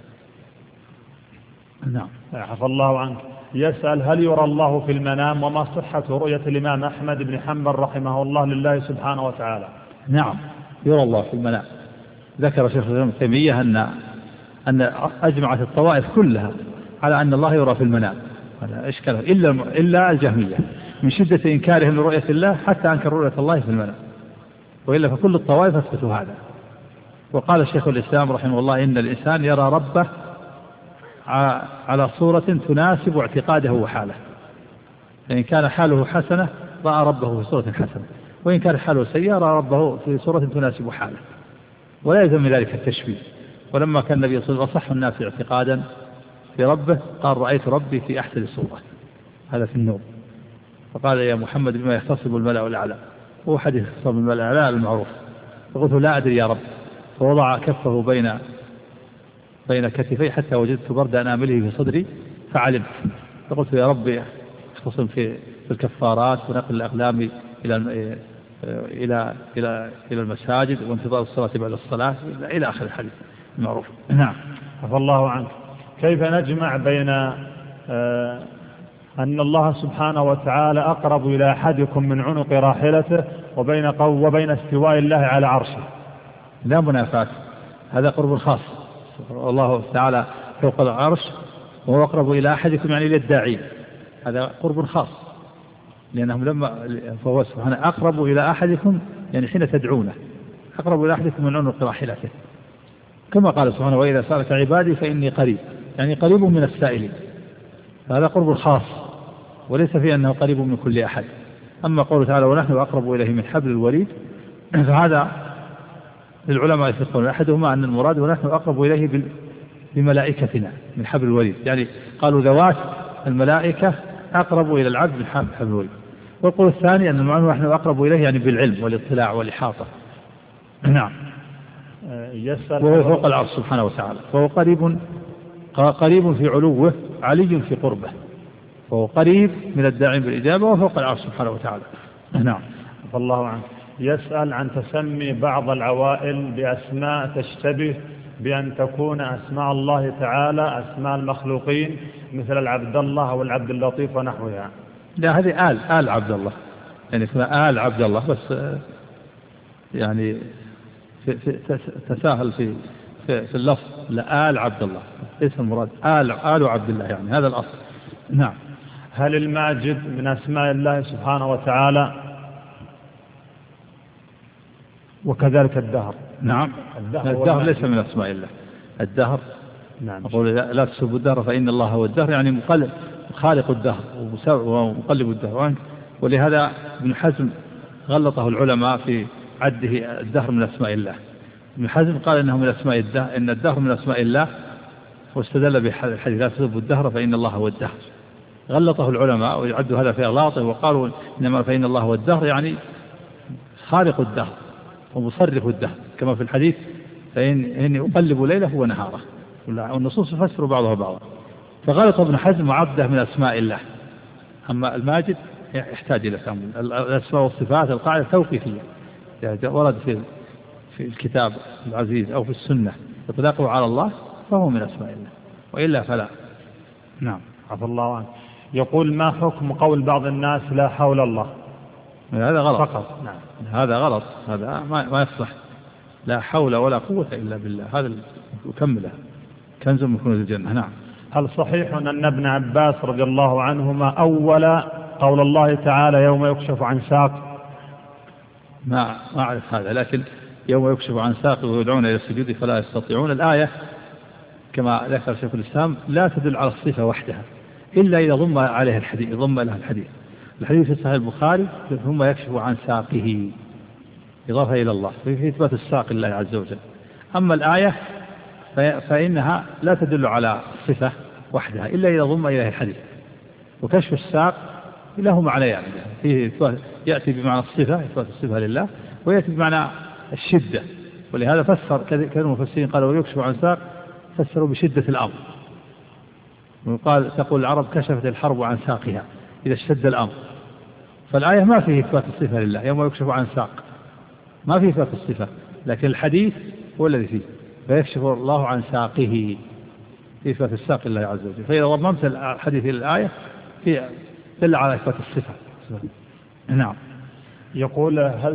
S1: نعم.
S2: عفى الله عنك. يسأل هل يرى الله في المنام، وما صحة رؤية الإمام أحمد بن حنبل رحمه الله لله سبحانه وتعالى؟
S1: نعم، يرى الله في المنام. ذكر شيخ الإسلام ابن تيمية أن أجمعت الطوائف كلها على أن الله يرى في المنام، هذا إشكال، إلا الجهمية من شدة إنكارهم لرؤية الله حتى أنكر رؤية الله في المنام، وإلا فكل الطوائف أثبتوا هذا. وقال الشيخ الإسلام رحمه الله إن الإنسان يرى ربه على صورة تناسب اعتقاده وحاله، فإن كان حاله حسنة رأى ربه في صورة حسنة، وإن كان حاله سيئة رأى ربه في صورة تناسب حاله، ولا يلزم من ذلك التشبيه. ولما كان النبي صلى الله عليه وسلم أصح الناس اعتقادا في ربه قال رأيت ربي في أحسن صورة، هذا في النوم، فقال يا محمد بما يختصب الملأ الأعلى، هو حديث يختصب الملأ الأعلى المعروف، فقلت لا أدري يا رب، فوضع كفه بين بين كتفي حتى وجدت برد أنامله في صدري فعلمت، فقلت يا ربي اختصم في الكفارات ونقل الأقلام إلى المساجد وانتظار الصلاة بعد الصلاة إلى آخر الحديث المعروف. نعم.
S2: عفى الله عنك. كيف نجمع بين أن الله سبحانه وتعالى أقرب إلى أحدكم من عنق راحلته وبين استواء الله على عرشه؟
S1: لا منافاة، هذا قرب خاص. الله تعالى فوق العرش وهو أقرب إلى أحدكم يعني للداعين، هذا قرب خاص، لأنهم فهو سبحانه أقرب إلى أحدكم يعني حين تدعونه، أقرب إلى أحدكم من عنق راحلته، كما قال سبحانه وإذا سألك عبادي فإني قريب، يعني قريب من السائلين، هذا قرب خاص وليس في أنه قريب من كل أحد. أما قوله تعالى ونحن أقرب إليه من حبل الوريد، فهذا للعلماء يفقون أحدهما أن المراد ونحن أقرب إليه بملائكتنا من حبل الوريد، يعني قالوا ذوات الملائكة أقرب إلى العبد من حبل الوريد. والقول الثاني أن المعنى نحن أقرب إليه يعني بالعلم والاطلاع والإحاطة. نعم. وهو فوق العرش سبحانه وتعالى، فهو قريب في علوه علي في قربه، فهو قريب من الداعين بالإجابة وفوق العرش سبحانه وتعالى. نعم.
S2: الله عنه. يسأل عن تسمي بعض العوائل بأسماء تشتبه بأن تكون أسماء الله تعالى أسماء المخلوقين مثل العبد الله والعبد اللطيف ونحوها.
S1: لا، هذه آل عبد الله، يعني اسمها آل عبد الله، بس يعني تساهل في اللفظ، لا آل عبد الله ليس المراد آل عبد الله، يعني هذا الأصل. نعم.
S2: هل الماجد من أسماء الله سبحانه وتعالى؟ وكذلك الدهر.
S1: نعم. الدهر ليس من أسماء الله. الدهر
S2: نعم.
S1: أقول لا تسبوا الدهر فإن الله هو الدهر، يعني خالق الدهر ومقلب الدهر. ولهذا ابن حزم غلطه العلماء في عده الدهر من أسماء الله. ابن حزم قال إنه من أسماء الدهر، إن الدهر من أسماء الله، واستدل بحديث لا تسبوا الدهر فإن الله هو الدهر. غلطه العلماء ويعدوا هذا في أغلاطه، وقالوا إنما فإن الله هو الدهر يعني خالق الدهر ومصرف الدهر، كما في الحديث فإني أقلب ليله ونهاره، والنصوص تفسر بعضها بعضا. فغلط ابن حزم وعده من أسماء الله. أما الماجد يحتاج إلى تأمل. الأسماء والصفات القاعدة توقيفية، يعني ورد في الكتاب العزيز أو في السنة إطلاقه على الله فهو من أسماء الله، وإلا فلا. نعم.
S2: عفى الله عنه. يقول ما حكم قول بعض الناس لا حول الله؟
S1: هذا غلط
S2: فقط. نعم.
S1: هذا غلط، هذا ما يصلح. لا حول ولا قوة إلا بالله، هذا يكمله كنز من كنوز الجنة. نعم.
S2: هل صحيح أن ابن عباس رضي الله عنهما أول قول الله تعالى يوم يكشف عن ساق؟
S1: ما أعرف هذا، لكن يوم يكشف عن ساق ويدعون إلى السجود فلا يستطيعون، الآية كما ذكر شيخ الإسلام لا تدل على الصفة وحدها إلا إذا ضم عليها الحديث، ضم لها الحديث في صحيح البخاري ثم يكشف عن ساقه إضافة إلى الله في إثبات الساق لله عز وجل. أما الآية فإنها لا تدل على الصفة وحدها إلا إذا ضم إليها الحديث. وكشف الساق له معنى، يعني فيه يأتي بمعنى الصفة، إثبات الصفة لله، ويأتي بمعنى الشدة. ولهذا فسر كثير المفسرين قالوا يكشف عن ساق فسروا بشدة الأمر، وقال تقول العرب كشفت الحرب عن ساقها إذا اشتد الأمر. فالآية ما فيه إثبات الصفة لله، يوم يكشف عن ساق ما فيه إثبات الصفة، لكن الحديث هو الذي فيه فيكشف الله عن ساقه في إثبات الساق لله عز وجل. فإذا ضممت الحديث إلى الآية في دل على إثبات الصفة. نعم.
S2: يقول هل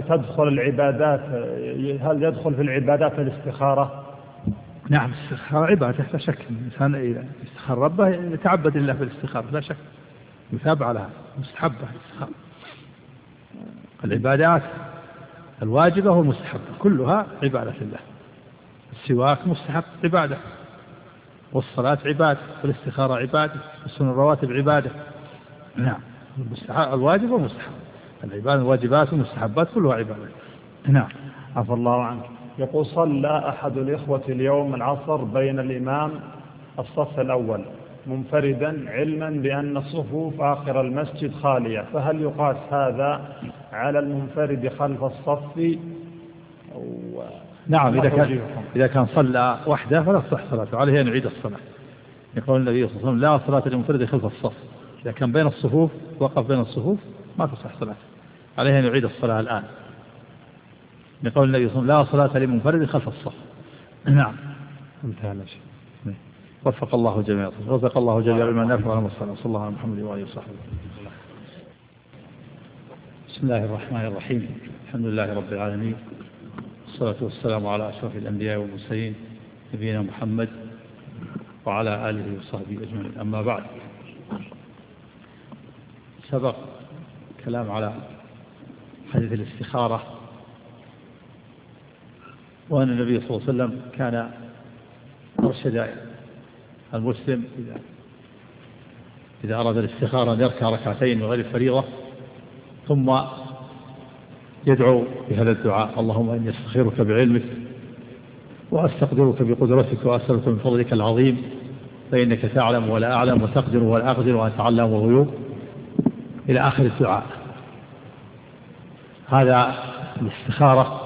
S2: يدخل في العبادات الاستخارة؟
S1: نعم، الاستخارة عبادة لا شك. الإنسان إذا استخار ربه يتعبد لله في الاستخارة لا شك، يتابع لها مستحبة الاستخارة. العبادات الواجبة والمستحبة كلها عبادة لله. السواك مستحب عبادة، والصلاة عبادة، والاستخارة عبادة، والسنن الرواتب عبادة. نعم. الواجب والمستحب، العبادة الواجبات والمستحبات كلها عبادة. نعم.
S2: عفى الله عنك. يقول صلى أحد الإخوة اليوم العصر بين الإمام الصف الأول منفردا علما بأن صفوف آخر المسجد خالية، فهل يقاس هذا على المنفرد خلف الصف
S1: نعم إذا كان صلى وحده فلا تصح صلاته، عليه أن يعيد الصلاة. يقول النبي صلى الله عليه وسلم لا صلاة لمنفرد خلف الصف، إذا كان بين الصفوف وقف بين الصفوف ما تصح صلاته، عليه أن يعيد الصلاة الآن. يقول النبي صلى الله عليه وسلم لا صلاة لمنفرد خلف الصف. نعم. وفق الله جميعا، رزق الله جميعا بما نافع ولهم الصلاة. صلى الله على محمد وآله وصحبه. بسم الله الرحمن الرحيم. الحمد لله رب العالمين، والصلاة والسلام على أشرف الأنبياء والمرسلين نبينا محمد وعلى آله وصحبه أجمعين. أما بعد، سبق كلام على حديث الاستخارة، وأن النبي صلى الله عليه وسلم كان أرشد المسلم إذا أراد الاستخارة أن يركع ركعتين من غير الفريضة ثم يدعو بهذا الدعاء: اللهم إني أستخيرك بعلمك وأستقدرك بقدرتك وأسألك من فضلك العظيم فإنك تعلم ولا أعلم وتقدر ولا أقدر وأنت علام الغيوب، إلى آخر الدعاء. هذا الاستخارة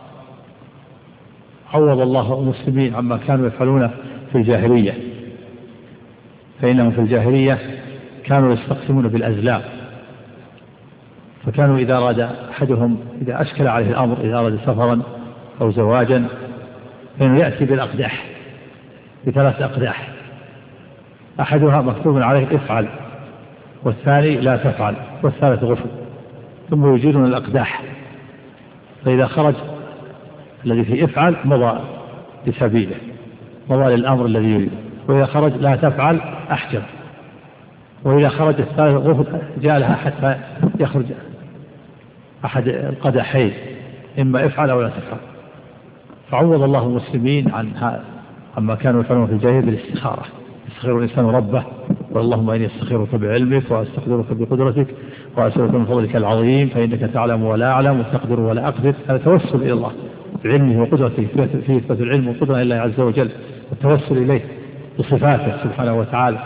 S1: عوض الله المسلمين عما كانوا يفعلون في الجاهلية، فإنهم في الجاهلية كانوا يستقسمون بالأزلام، فكانوا إذا أراد أحدهم إذا أشكل عليه الأمر، إذا أراد سفرا أو زواجا، فإنه يأتي بالأقداح، بثلاث أقداح، أحدها مكتوب عليه افعل، والثاني لا تفعل، والثالث غفل، ثم يجيرون الأقداح، فإذا خرج الذي فيه افعل مضى بسبيله، مضى للأمر الذي يريده، وإذا خرج لا تفعل أحجب، وإذا خرج الثالث غفل جاء لها حتى يخرج أحد القدحين، إما افعل أو لا تفعل. فعوض الله المسلمين عما كانوا يفعلون في الجاهلية بالاستخارة. يستخير الإنسان ربه: اللهم إني أستخيرك بعلمك وأستقدرك بقدرتك وأسألك من فضلك العظيم فإنك تعلم ولا أعلم وتقدر ولا أقدر. هذا توسل إلى الله بعلمه وقدرته، فيه إثبات العلم والقدرة لله عز وجل، والتوسل إليه بصفاته سبحانه وتعالى.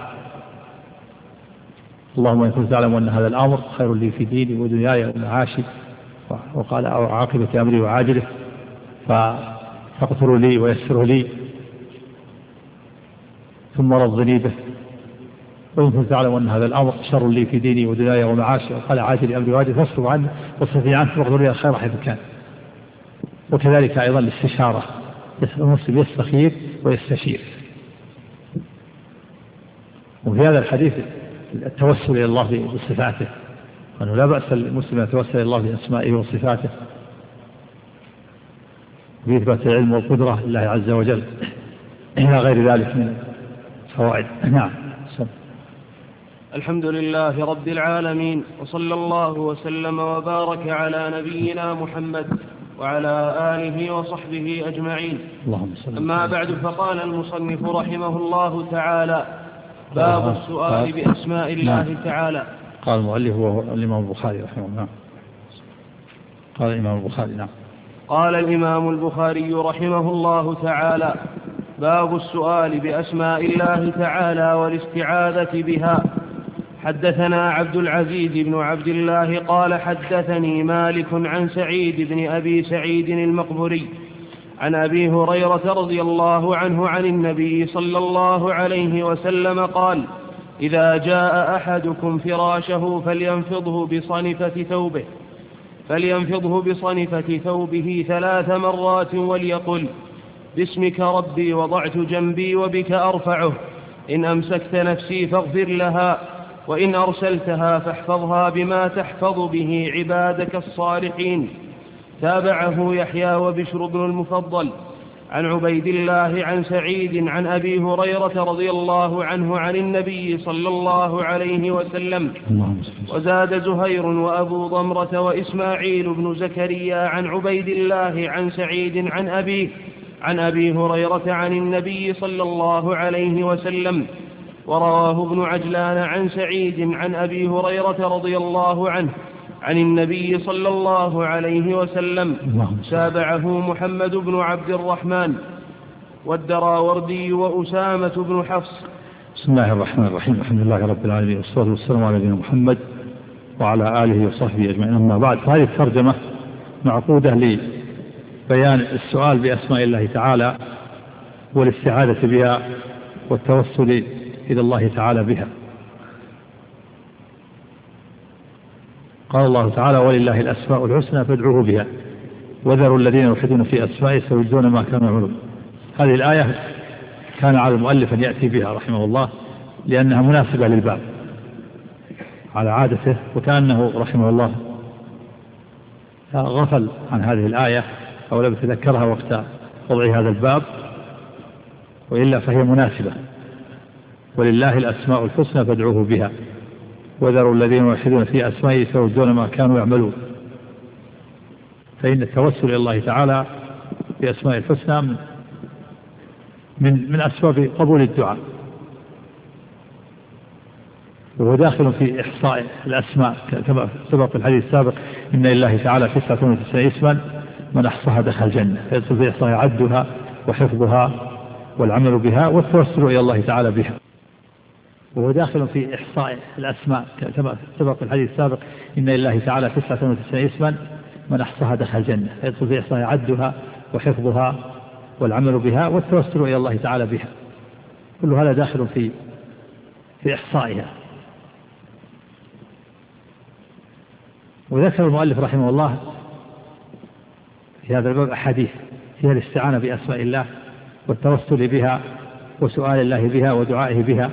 S1: اللهم إن كنت تعلم أن هذا الأمر خير لي في ديني ودنياي ومعاشي، وقال عاقبة أمري وعاجله، فاغفر لي ويسره لي ثم رضني به، وإن كنت تعلم أن هذا الأمر شر لي في ديني ودنياي ومعاشي، وقال عاجل أمري وعاجله فاصرف عني واصرفني عنك واغفر لي الخير حيث كان. وكذلك أيضا الاستشارة، المسلم يستخير ويستشير. وفي هذا الحديث التوسل إلى الله بصفاته، وأنه لا بأس المسلم يتوسل إلى الله بأسمائه وصفاته بإثبات العلم والقدرة لله عز وجل إلى غير ذلك من الفوائد. نعم.
S3: الحمد لله رب العالمين، وصلى الله وسلم وبارك على نبينا محمد وعلى آله وصحبه أجمعين. أما بعد، فقال المصنف رحمه الله تعالى: باب السؤال بأسماء الله تعالى.
S1: قال المؤلف وهو الإمام البخاري رحمه الله. قال الإمام البخاري. نعم.
S3: قال الإمام البخاري رحمه الله تعالى: باب السؤال بأسماء الله تعالى والاستعاذة بها. حدثنا عبد العزيز بن عبد الله قال حدثني مالك عن سعيد بن أبي سعيد المقبري عن أبي هريرة رضي الله عنه عن النبي صلى الله عليه وسلم قال: إذا جاء أحدكم فراشه فلينفضه بصنفة ثوبه 3 مرات وليقل: باسمك ربي وضعت جنبي وبك أرفعه، إن أمسكت نفسي فاغفر لها، وإن أرسلتها فاحفظها بما تحفظ به عبادك الصالحين. تابعه يحيى وبشر بن المفضل عن عبيد الله عن سعيد عن أبي هريرة رضي الله عنه عن النبي صلى الله عليه وسلم. وزاد زهير وأبو ضمرة وإسماعيل بن زكريا عن عبيد الله عن سعيد عن أبي هريرة عن النبي صلى الله عليه وسلم. ورواه ابن عجلان عن سعيد عن أبي هريرة رضي الله عنه عن النبي صلى الله عليه وسلم. تابعه محمد بن عبد الرحمن والدراوردي وأسامة بن حفص.
S1: بسم الله الرحمن الرحيم. الحمد لله رب العالمين، والصلاة والسلام على نبينا محمد وعلى آله وصحبه أجمعين. أما بعد، فهذه الترجمة معقودة بيان السؤال بأسماء الله تعالى والاستعاذة بها والتوسل إلى الله تعالى بها. قال الله تعالى: ولله الأسماء الحسنى فادعوه بها وذروا الذين يلحدون في أسمائه سيجزون ما كانوا يعملون. هذه الآية كان على المؤلف أن يأتي بها رحمه الله لأنها مناسبة للباب على عادته، وكأنه رحمه الله غفل عن هذه الآية أو لم يتذكرها وقت وضع هذا الباب، وإلا فهي مناسبة. ولله الأسماء الحسنى فادعوه بها وذروا الذين يلحدون في أسمائه سيجزون ما كانوا يعملون. فإن التوسل إلى الله تعالى بأسماء الحسنى من أسباب قبول الدعاء، وهو داخل في إحصاء الأسماء كما سبق في الحديث السابق: إن لله تعالى 99 اسما من أحصاها دخل الجنة. فيدخل في إحصاء عدها وحفظها والعمل بها والتوسل إلى الله تعالى بها، وهو داخل في إحصاء الأسماء كما سبق في الحديث السابق: إن لله تعالى 99 اسما من أحصاها دخل الجنة. فيدخل في إحصاء عدها وحفظها والعمل بها والتوسل إلى الله تعالى بها. كل هذا داخل في إحصائها. وذكر المؤلف رحمه الله في هذا الباب أحاديث فيها الاستعانة بأسماء الله والتوسل بها وسؤال الله بها ودعائه بها.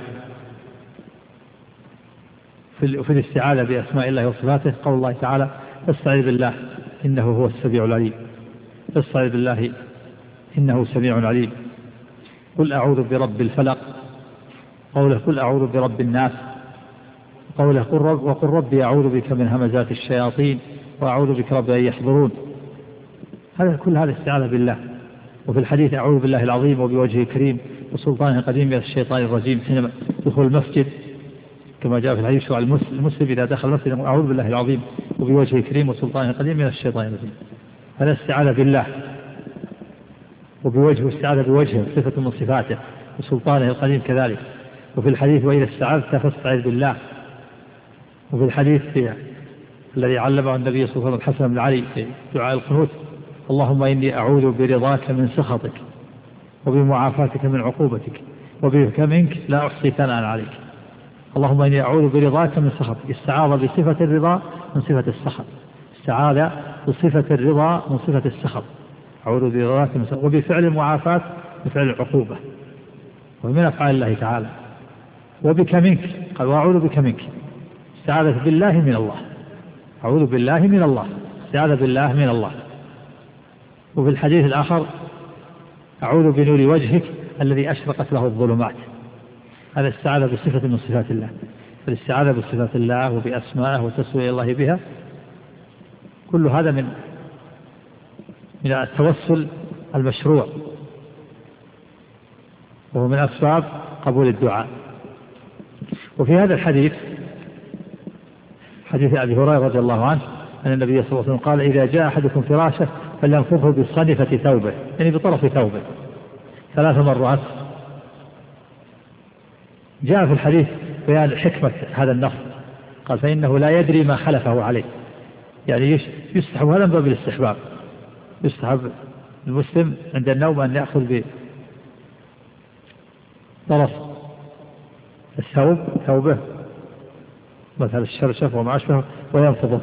S1: في الاستعاذة بأسماء الله وصفاته قول الله تعالى: فاستعذ بالله إنه هو السميع العليم. فاستعذ بالله إنه سميع عليم. قل أعوذ برب الفلق. قوله قل أعوذ برب الناس. قوله وقل ربي أعوذ بك من همزات الشياطين وأعوذ بك رب أن يحضرون. كل هذا استعاذة بالله. وفي الحديث: أعوذ بالله العظيم وبوجهه الكريم وسلطانه القديم من الشيطان الرجيم حينما دخول المسجد، كما جاء في الحديث: شرع المسلم إذا دخل المسجد أعوذ بالله العظيم وبوجهه الكريم وسلطانه القديم من الشيطان الرجيم. هذا استعاذة بالله وبوجهه، استعاذة بوجهه صفة من صفاته وسلطانه القديم كذلك. وفي الحديث: وإذا استعاذت فاستعذ بالله. وفي الحديث الذي علمه النبي صلى الله عليه وسلم الحسن بن علي في دعاء القنوت: اللهم إني أعوذ برضاك من سخطك وبمعافاتك من عقوبتك وبك منك لا أحصي ثناء عليك. اللهم إني أعوذ برضاك من سخطك. استعاذ بصفة الرضا من صفة السخط. استعاذ بصفة الرضا من صفة السخط. أعوذ برضاك من سخطك. وبفعل المعافاة بفعل العقوبة، ومن أفعال الله تعالى. وبك منك، قال: وأعوذ بك منك. استعاذة بالله من الله. أعوذ بالله من الله. استعاذة بالله من الله. وفي الحديث الآخر: أعوذ بنور وجهك الذي أشرقت له الظلمات. هذا استعاذة بصفة من صفات الله. فالاستعاذة بصفات الله وبأسمائه وتسوية إلى الله بها كل هذا من التوسل المشروع، وهو من أسباب قبول الدعاء. وفي هذا الحديث حديث أبي هريرة رضي الله عنه أن النبي صلى الله عليه وسلم قال: إذا جاء أحدكم فراشه فلينفضه بصنفة ثوبه، يعني بطرف ثوبه 3 مرات. جاء في الحديث بيان حكمة هذا النفض، قال: فإنه لا يدري ما خلفه عليه. يعني يستحب، هذا من باب الاستحباب، يستحب المسلم عند النوم أن يأخذ بطرف ثوبه مثل الشرشف وما أشبهه وينفضه.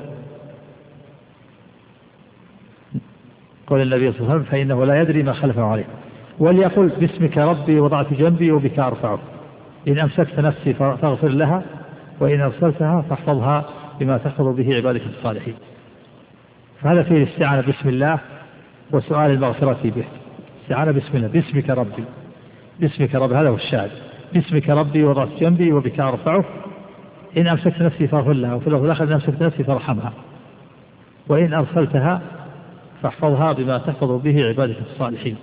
S1: قال النبي صلى الله عليه وسلم: فإنه لا يدري ما خلفه عليه. وليقل: باسمك ربي وضعت جنبي وبك أرفعه. إن أمسكت نفسي فاغفر لها وإن أرسلتها فاحفظها بما تحفظ به عبادك الصالحين. فهذا فيه الاستعانة باسم الله وسؤال المغفرة به. استعانة باسم الله: باسمك ربي. باسمك ربي، هذا هو الشاهد. باسمك ربي وضعت جنبي وبك أرفعه. إن أمسكت نفسي فاغفر لها، وفي اللفظ الآخر: إن أمسكت نفسي فارحمها وإن أرسلتها فاحفظها بما تحفظ به عبادك الصالحين.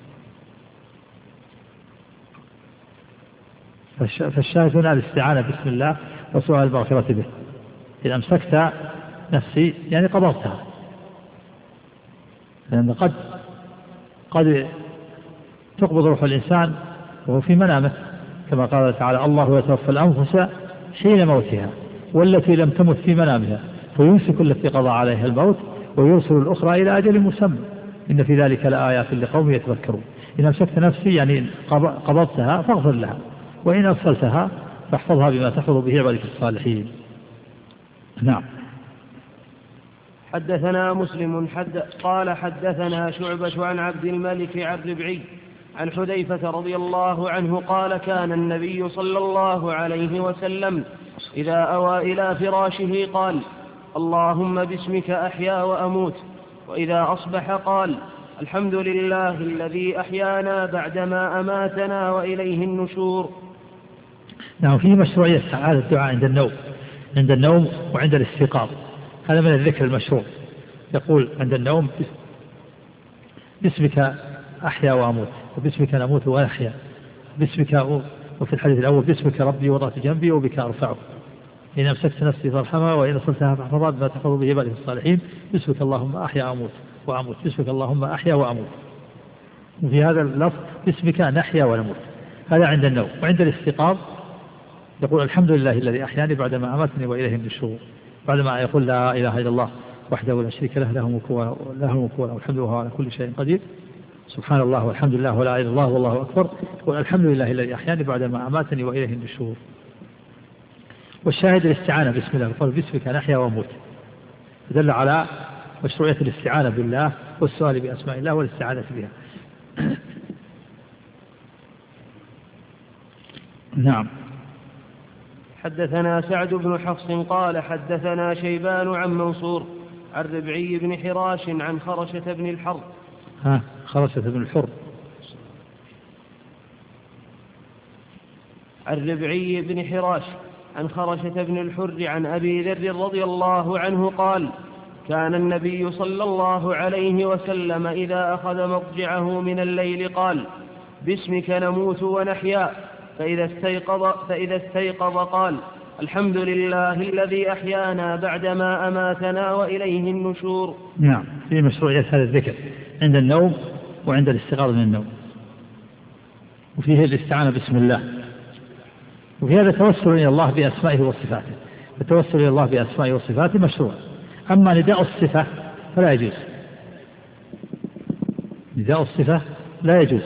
S1: فالشاهد هنا الاستعانة باسم الله وسؤال المغفرة به. إن أمسكت نفسي يعني قبضتها، لأن قد تقبض روح الإنسان وهو في منامه، كما قال تعالى: الله يتوفى الأنفس حين موتها والتي لم تمت في منامها فيمسك التي قضى عليها الموت ويرسل الأخرى إلى أجل مسمى. إن في ذلك لآيات لقوم يتفكرون. إن أمسكت نفسي يعني قبضتها فاغفر لها، وإن أرسلتها فاحفظها بما تحفظ به عبادك الصالحين. نعم.
S3: حدثنا مسلم قال حدثنا شعبة عن عبد الملك عبد الربعي عن حذيفة رضي الله عنه قال كان النبي صلى الله عليه وسلم إذا أوى إلى فراشه قال اللهم باسمك أحيا وأموت، وإذا أصبح قال الحمد لله الذي أحيانا بعدما أماتنا وإليه النشور.
S1: نعم. فيه مشروعية هذا الدعاء عند النوم وعند الاستيقاظ، هذا من الذكر المشروع. يقول عند النوم باسمك أحيا وأموت، وباسمك نموت ونحيا، باسمك، وفي الحديث الأول باسمك ربي وضعت جنبي وبك أرفعه، إن أمسكت نفسي فارحمها وإن أرسلتها فاحفظها بما تحفظ به عبادك الصالحين، باسمك اللهم أحيا وأموت، باسمك اللهم أحيا وأموت. وفي هذا اللفظ باسمك نحيا ونموت، هذا عند النوم. وعند الاستيقاظ يقول الحمد لله الذي أحياني بعدما أماتني وإليه النشور، بعدما يقول لا إله إلا الله وحده لا شريك له له الملك وله الحمد وهو على كل شيء قدير، سبحان الله والحمد لله ولا إله إلا الله والله أكبر، يقول الحمد لله الذي أحياني بعدما أماتني وإليه النشور. والشاهد الاستعانة بسم الله، قال باسمك نحيا وأموت، دل على مشروعية الاستعانة بالله والسؤال بأسماء الله والاستعانة بها. نعم.
S3: حدثنا سعد بن حفص قال حدثنا شيبان عن منصور عن ربعي بن حراش عن خرشة بن الحر.
S1: خرشة بن الحر.
S3: عن ربعي بن حراش عن خرشة بن الحر عن أبي ذر رضي الله عنه قال كان النبي صلى الله عليه وسلم إذا أخذ مضجعه من الليل قال باسمك نموت ونحيا، فإذا استيقظ قال الحمد لله الذي أحيانا بعدما أماتنا وإليه النشور.
S1: نعم. في مشروعية هذا الذكر عند النوم وعند الاستيقاظ من النوم، وفيه الاستعانة باسم الله، وفي هذا توسل إلى الله بأسمائه وصفاته. التوسل إلى الله بأسمائه وصفاته مشروع. أما نداء الصفة فلا يجوز، نداء الصفة لا يجوز،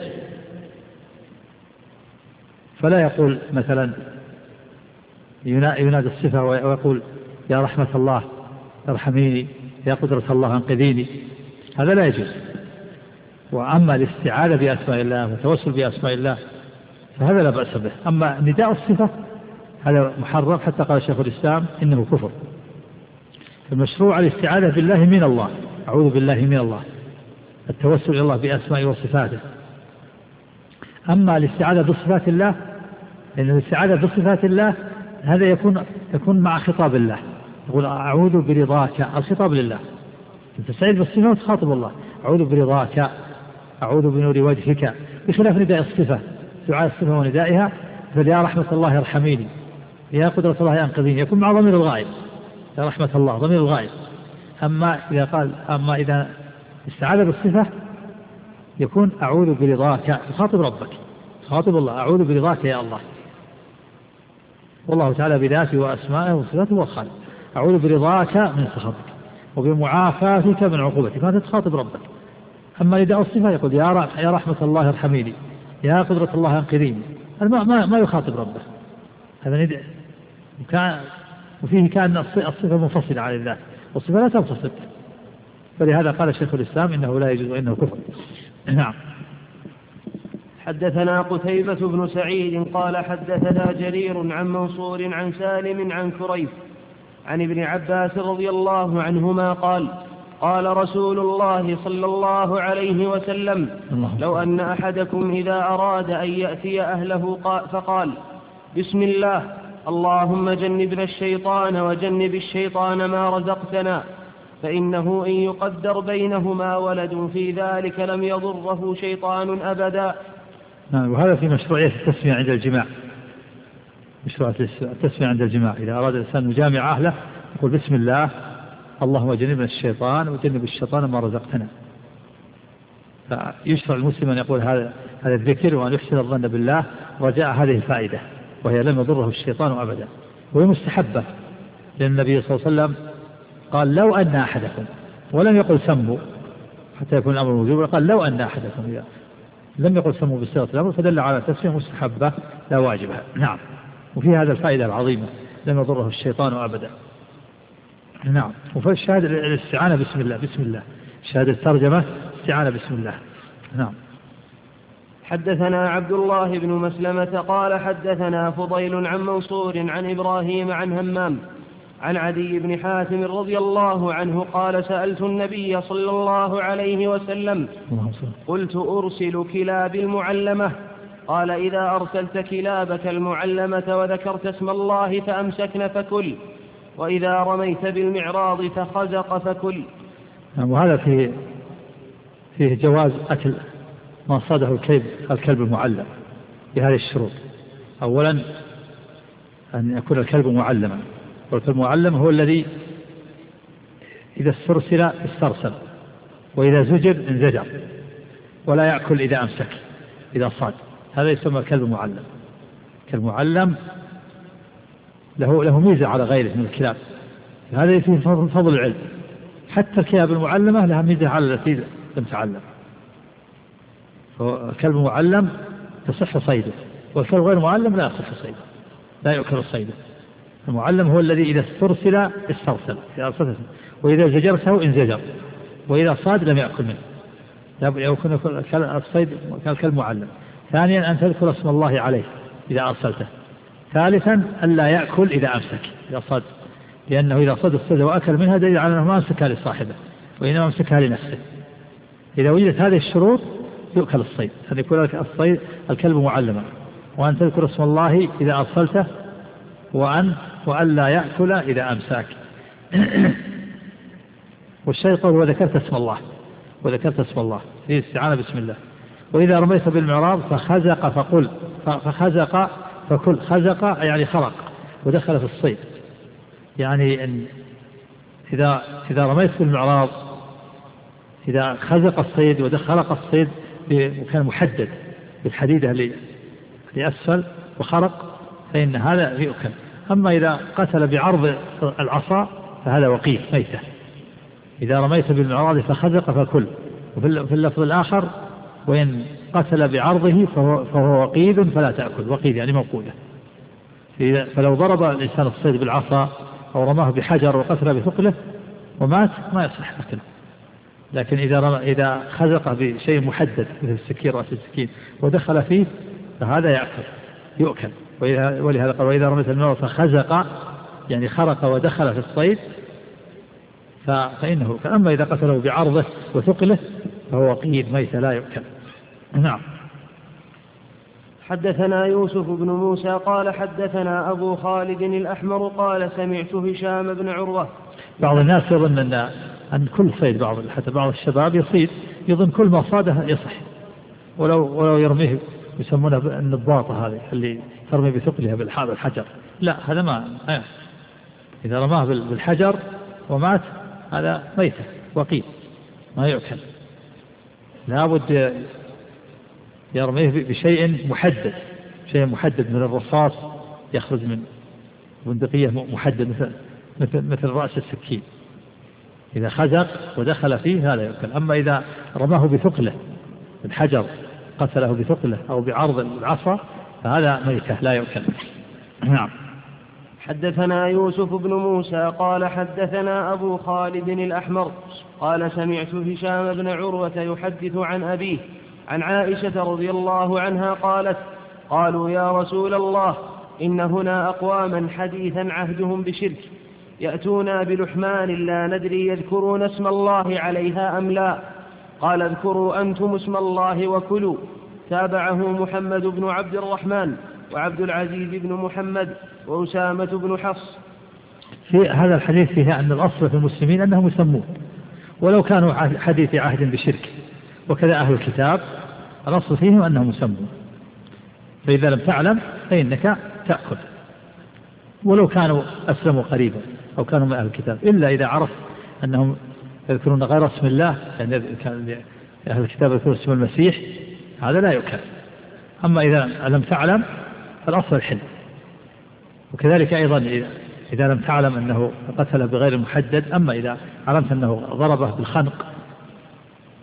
S1: فلا يقول مثلا ينادي الصفة ويقول يا رحمة الله ارحميني، يا قدرة الله انقذيني، هذا لا يجوز. وأما الاستعاذة بأسماء الله والتوسل بأسماء الله فهذا لا بأس به. أما نداء الصفة هذا محرم، حتى قال شيخ الإسلام إنه كفر. المشروع الاستعاذة بالله من الله، أعوذ بالله من الله، التوسل إلى الله بأسمائه وصفاته. أما الاستعاذة بصفات الله، لأن الاستعاذة بصفات الله هذا يكون مع خطاب الله، يقول أعوذ برضاك، الخطاب لله، تستعيذ بالصفة وتخاطب الله، أعوذ برضاك، أعوذ بنور وجهك، بخلاف نداء الصفة، دعاء الصفة وندائها فيا رحمة الله ارحميني، يا قدرة الله انقذيني، يكون مع ضمير الغائب، يا رحمة الله ضمير الغائب. أما إذا استعاذ بالصفة يكون أعوذ برضاك، يخاطب ربك، يخاطب الله، أعوذ برضاك يا الله، والله تعالى بذاته وأسمائه وصفاته هو الخالق، أعوذ برضاك من سخطك وبمعافاتك من عقوبتك، فأنت تخاطب ربك. أما نداء الصفة يقول يا رحمة الله ارحميني، يا قدرة الله انقذيني، ما يخاطب ربه، هذا نداء. وفيه كان الصفة منفصلة عن الذات، والصفة لا تنفصل، فلهذا قال شيخ الإسلام إنه لا يجوز وإنه كفر. نعم.
S3: حدثنا قتيبة بن سعيد قال حدثنا جرير عن منصور عن سالم عن كريب عن ابن عباس رضي الله عنهما قال قال رسول الله صلى الله عليه وسلم لو أن أحدكم إذا أراد أن يأتي أهله فقال بسم الله اللهم جنبنا الشيطان وجنب الشيطان ما رزقتنا، فإنه إن يقدر بينهما ولد في ذلك لم يضره شيطان أبدا.
S1: وهذا في مشروعية التسمية عند الجماع، مشروعية التسمية عند الجماع، إذا أراد الإنسان أن يجامع أهله يقول بسم الله اللهم جنبنا الشيطان وجنب الشيطان ما رزقتنا. فيشرع المسلم أن يقول هذا الذكر وأن يحسن الظن بالله رجاء هذه الفائدة، وهي لم يضره الشيطان أبدا، وهي مستحبة، لأن النبي صلى الله عليه وسلم قال لو أن أحدكم، ولم يقل سموا، حتى يكون الأمر وجوبا. قال لو أن أحدكم إذا لم يقل سموا بصيغة الأمر فدل على تسمية مستحبة لا واجبة. نعم. وفي هذا الفائدة العظيمة لم يضره الشيطان أبدا. نعم. وفي الشهادة الاستعانة بسم الله، بسم الله، شهادة الترجمة استعانة بسم الله. نعم.
S3: حدثنا عبد الله بن مسلمة قال حدثنا فضيل عن منصور عن إبراهيم عن همام عن عدي بن حاتم رضي الله عنه قال سألت النبي صلى الله عليه وسلم قلت أرسل كلابي المعلمة؟ قال إذا أرسلت كلابك المعلمة وذكرت اسم الله فأمسكن فكل، وإذا رميت بالمعراض فخزق فكل.
S1: وهذا فيه جواز أكل ما صاده الكلب المعلم بهذه الشروط. أولا أن يكون الكلب معلما، والكلب المعلم هو الذي إذا استرسل استرسل، وإذا زجر انزجر، ولا يأكل إذا أمسك إذا صاد. هذا يسمى الكلب المعلم. الكلب المعلم له ميزة على غيره من الكلاب، هذا فيه فضل العلم. حتى الكلاب المعلمة لها ميزة على التي لم تعلم. الكلب المعلم تصح صيده، والكلب غير المعلم لا يصح صيده، لا يؤكل صيده. المعلم هو الذي إذا استرسل استرسل، وإذا زجرته انزجر، وإذا صاد لم يأكل منه. يكون الصيد كالكلب معلم. ثانيا أن تذكر اسم الله عليه إذا أرسلته. ثالثا ألا يأكل إذا أمسك إذا صاد، لأنه إذا صاد الصيد وأكل منها دليل على أنه ما أمسكها لصاحبه وإنما أمسكها لنفسه. إذا وجدت هذه الشروط يؤكل الصيد، أن يكون الصيد الكلب معلما، وأن تذكر اسم الله إذا أرسلته، وألا يأكل إذا أمسك. والشيء قول وذكرت اسم الله، وذكرت اسم الله هي استعانة بسم الله. وإذا رميت بالمعراض فخزق فقل، فخزق فكل. خزق يعني خرق ودخل في الصيد، يعني إن إذا رميت بالمعراض، إذا خزق الصيد ودخلق الصيد وكان محدد بالحديدة اللي أسفل وخرق فإن هذا يؤكل. أما إذا قتل بعرض العصا فهذا وقيد ميتة. إذا رميت بالمعراض فخزق فكل. وفي اللفظ الآخر وإن قتل بعرضه فهو وقيد فلا تأكل. وقيد يعني موقودة. فلو ضرب الإنسان الصيد بالعصا أو رماه بحجر وقتل بثقله ومات ما يصح أكله. لكن إذا خزق بشيء محدد مثل السكين، رأس السكين، ودخل فيه فهذا يؤكل. ولهذا قال وإذا رميت المعراض فخزق يعني خرق ودخل في الصيد فإنه يؤكل. أما إذا قتله بعرضه وثقله فهو وقيد ميت لا يؤكل. نعم.
S3: حدثنا يوسف بن موسى قال حدثنا أبو خالد الأحمر قال سمعت هشام بن عروة.
S1: بعض الناس يظن أن كل صيد، حتى بعض الشباب يصيد يظن كل ما صاده يصح، ولو يرميه يسمونه النضاطة هذه اللي ترمي بثقلها بالحجر. لا، هذا ما إذا رماه بالحجر ومات هذا ميتة وقيد ما يؤكل. لابد يرميه بشيء محدد، شيء محدد من الرصاص يخرج من بندقية محدد مثل رأس السكين. إذا خزق ودخل فيه هذا يؤكل. أما إذا رماه بثقله بالحجر قتله بثقله أو بعرض العصا فهذا ميتة لا يؤكل. نعم.
S3: حدثنا يوسف بن موسى قال حدثنا أبو خالد الأحمر قال سمعت هشام بن عروة يحدث عن أبيه عن عائشة رضي الله عنها قالت قالوا يا رسول الله إن هنا أقواما حديثا عهدهم بشرك يأتونا بلحمان لا ندري يذكرون اسم الله عليها أم لا. قال اذكروا أنتم اسم الله وكلوا. تابعه محمد بن عبد الرحمن وعبد العزيز بن محمد وأسامة بن حفص.
S1: في هذا الحديث فيه أن الأصل في المسلمين أنهم يسمون ولو كانوا حديث عهد بشرك، وكذا أهل الكتاب الأصل فيهم أنهم يسمون. فإذا لم تعلم فإنك تأكل ولو كانوا أسلموا قريبا أو كانوا من أهل الكتاب، إلا إذا عرف أنهم يذكرون غير اسم الله، يعني أهل الكتاب يذكرون اسم المسيح هذا لا يؤكل. أما إذا لم تعلم فالأصل الحل. وكذلك أيضا إذا لم تعلم أنه قتل بغير محدد. أما إذا علمت أنه ضربه بالخنق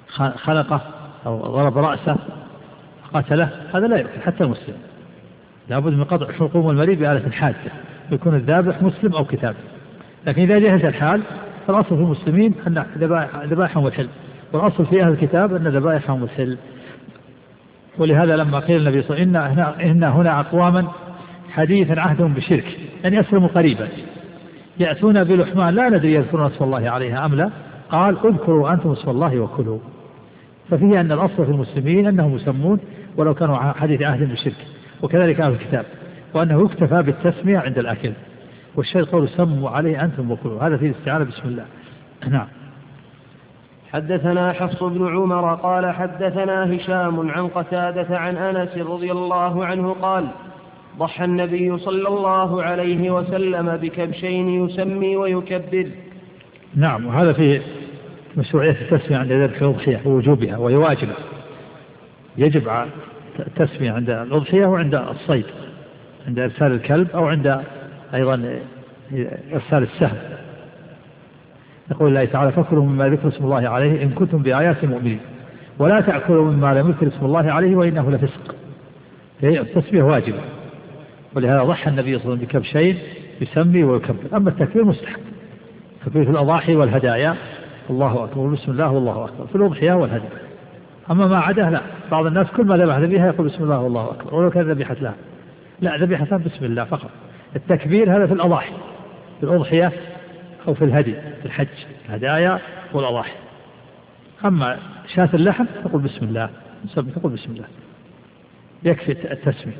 S1: خلقه أو ضرب رأسه قتله، هذا لا يؤكل حتى المسلم، لابد من قطع حلقوم المريء بآلة حادة، يكون الذابح مسلم أو كتاب. لكن إذا جهز الحال فالأصل في المسلمين أن ذبائحهم الحل، والأصل في أهل الكتاب أن ذبائحهم الحل. ولهذا لما قيل النبي صلى الله عليه وسلم إن هنا أقواما حديثا عهدهم بشرك، يعني أسلموا قريبا، يأتون بلحمان لا ندري يذكرون اسم الله عليها أم لا، قال اذكروا أنتم اسم الله وكلوا. ففيه أن الأصل في المسلمين أنهم يسمون ولو كانوا حديث عهد بالشرك، وكذلك أهل الكتاب، وأنه يكتفى بالتسمية عند الأكل. والشيء قول سموا عليه أنتم وكلوا، هذا فيه الاستعانة بسم الله. نعم.
S3: حدثنا حفص بن عمر قال حدثنا هشام عن قتادة عن أنس رضي الله عنه قال ضحى النبي صلى الله عليه وسلم بكبشين يسمي ويكبر.
S1: نعم. وهذا فيه مشروعية التسمية عند ذبح الأضحية ووجوبها، وهي واجبة، يجب التسمية عند الأضحية وعند الصيد، عند إرسال الكلب أو عند أيضا إرسال السهم. يقول الله تعالى فكلوا مما ذكر اسم الله عليه إن كنتم بآيات مؤمنين ولا تأكلوا مما لم يذكر اسم الله عليه وإنه لفسق. فهي التسمية واجبة، ولهذا ضحى النبي صلى الله عليه وسلم بكبشين يسمي ويكبر. أما التكبير مستحب، تكبير في الأضاحي والهدايا الله أكبر بسم الله والله أكبر، في الأضحية والهدايا. أما ما عداه لا، بعض الناس كل ما ذبح ذبيحة يقول بسم الله والله أكبر ولو كان ذبيحة لها، لا، ذبيحة بسم الله فقط. التكبير هذا في الأضاحي، في الأضحية أو في الهدي، في الحج، الهدايا والأضاحي. أما شاة اللحم تقول بسم الله، تقول بسم الله، يكفي التسمية.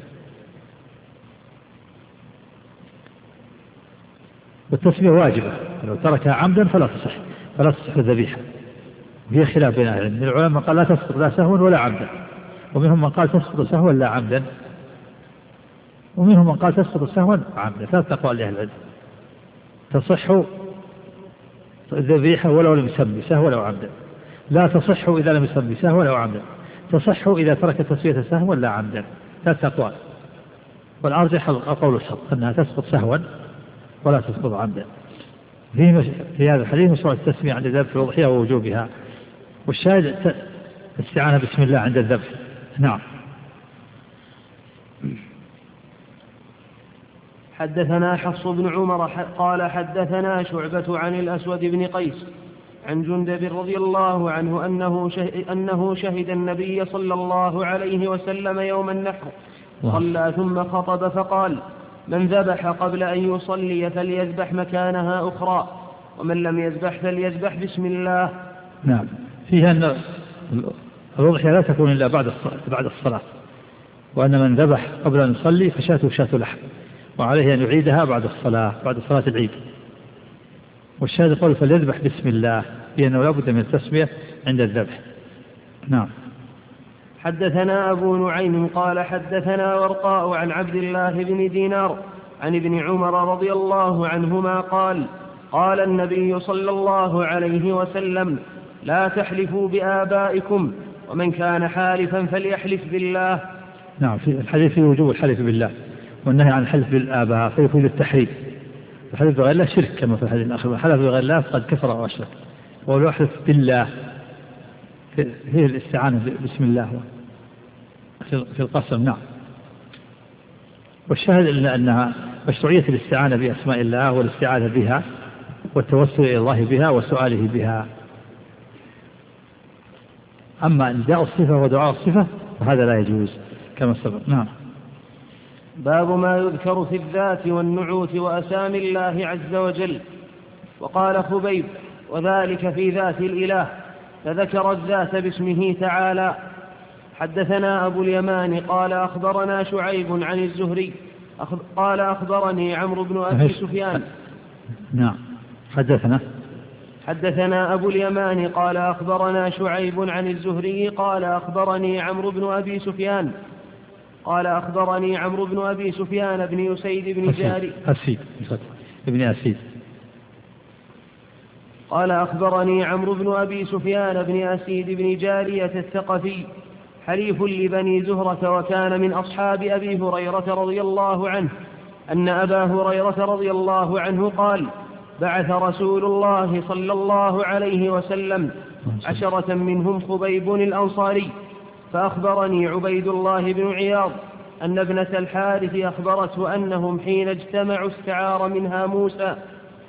S1: والتسمية واجبة، لو تركها عمدا فلا تصح الذبيحة. وهي خلاف بين أهل العلم، من العلماء قال لا تسقط لا سهوا ولا عمدا، ومنهم من قال تسقط سهوا لا عمدا، ومنهم من قال تسقط سهوا وعمدا. ثلاث أقوال لأهل العلم. تصح الذبيحة ولو لم يسمي سهوا ولا عمدا، لا تصح إذا لم يسمي سهوا ولا عمدا، تصح إذا ترك تسوية سهوا ولا عمدا. ثلاث أقوال، والأرجح قول الحق أنها تسقط سهوا ولا تسقط عمدا. في هذا الحديث مشروع التسمية عند الذبح والأضحية ووجوبها، والشاهد الاستعانة بسم الله عند الذبح. نعم.
S3: حدثنا حفص بن عمر قال حدثنا شعبة عن الأسود بن قيس عن جندب رضي الله عنه أنه شهد النبي صلى الله عليه وسلم يوم النحر صلى ثم خطب فقال من ذبح قبل أن يصلي فليذبح مكانها أخرى، ومن لم يذبح فليذبح بسم الله.
S1: نعم. فيها أن الأضحية لا تكون إلا بعد الصلاة، وأن من ذبح قبل أن يصلي فشاته شاة لحم، وعليه أن يعيدها بعد الصلاة، بعد صلاة العيد. والشاهد يقول فليذبح بسم الله، لأنه لا بد من التسمية عند الذبح. نعم.
S3: حدثنا أبو نعيم قال حدثنا ورقاء عن عبد الله بن دينار عن ابن عمر رضي الله عنهما قال قال النبي صلى الله عليه وسلم لا تحلفوا بآبائكم، ومن كان حالفا فليحلف بالله.
S1: نعم. في الحديث في وجوب الحلف بالله والنهي عن الحلف بالآباء، فيفيد التحريم. الحلف بغير الله شرك كما في الحديث الآخر، والحلف بغير الله فقد كفر أو أشرك. ولو يحلف بالله هي الاستعانة بسم الله في القسم. نعم. والشاهد أنها مشروعية الاستعانة بأسماء الله والاستعاذة بها والتوسل إلى الله بها وسؤاله بها. أما نداء الصفة ودعاء الصفة فهذا لا يجوز كما سبق. نعم.
S3: باب ما يذكر في الذات والنعوت وأسامي الله عز وجل. وقال خبيب وذلك في ذات الإله، فذكر الذات باسمه تعالى. حدثنا أبو اليمان قال أخبرنا شعيب عن الزهري قال أخبرني عمرو بن أبي سفيان.
S1: نعم.
S3: حدثنا أبو اليمان قال أخبرنا شعيب عن الزهري قال أخبرني عمرو بن أبي سفيان قال أخبرني عمرو بن أبي سفيان بن يسيد بن جاري
S1: ابن أسيد
S3: قال أخبرني عمرو بن أبي سفيان بن أسيد بن جارية الثقفي حليف لبني زهرة، وكان من أصحاب أبي هريرة رضي الله عنه، أن أبا هريرة رضي الله عنه قال بعث رسول الله صلى الله عليه وسلم 10 منهم خبيب الأنصاري. فأخبرني عبيد الله بن عياض أن ابنة الحارث أخبرته أنهم حين اجتمعوا استعار منها موسى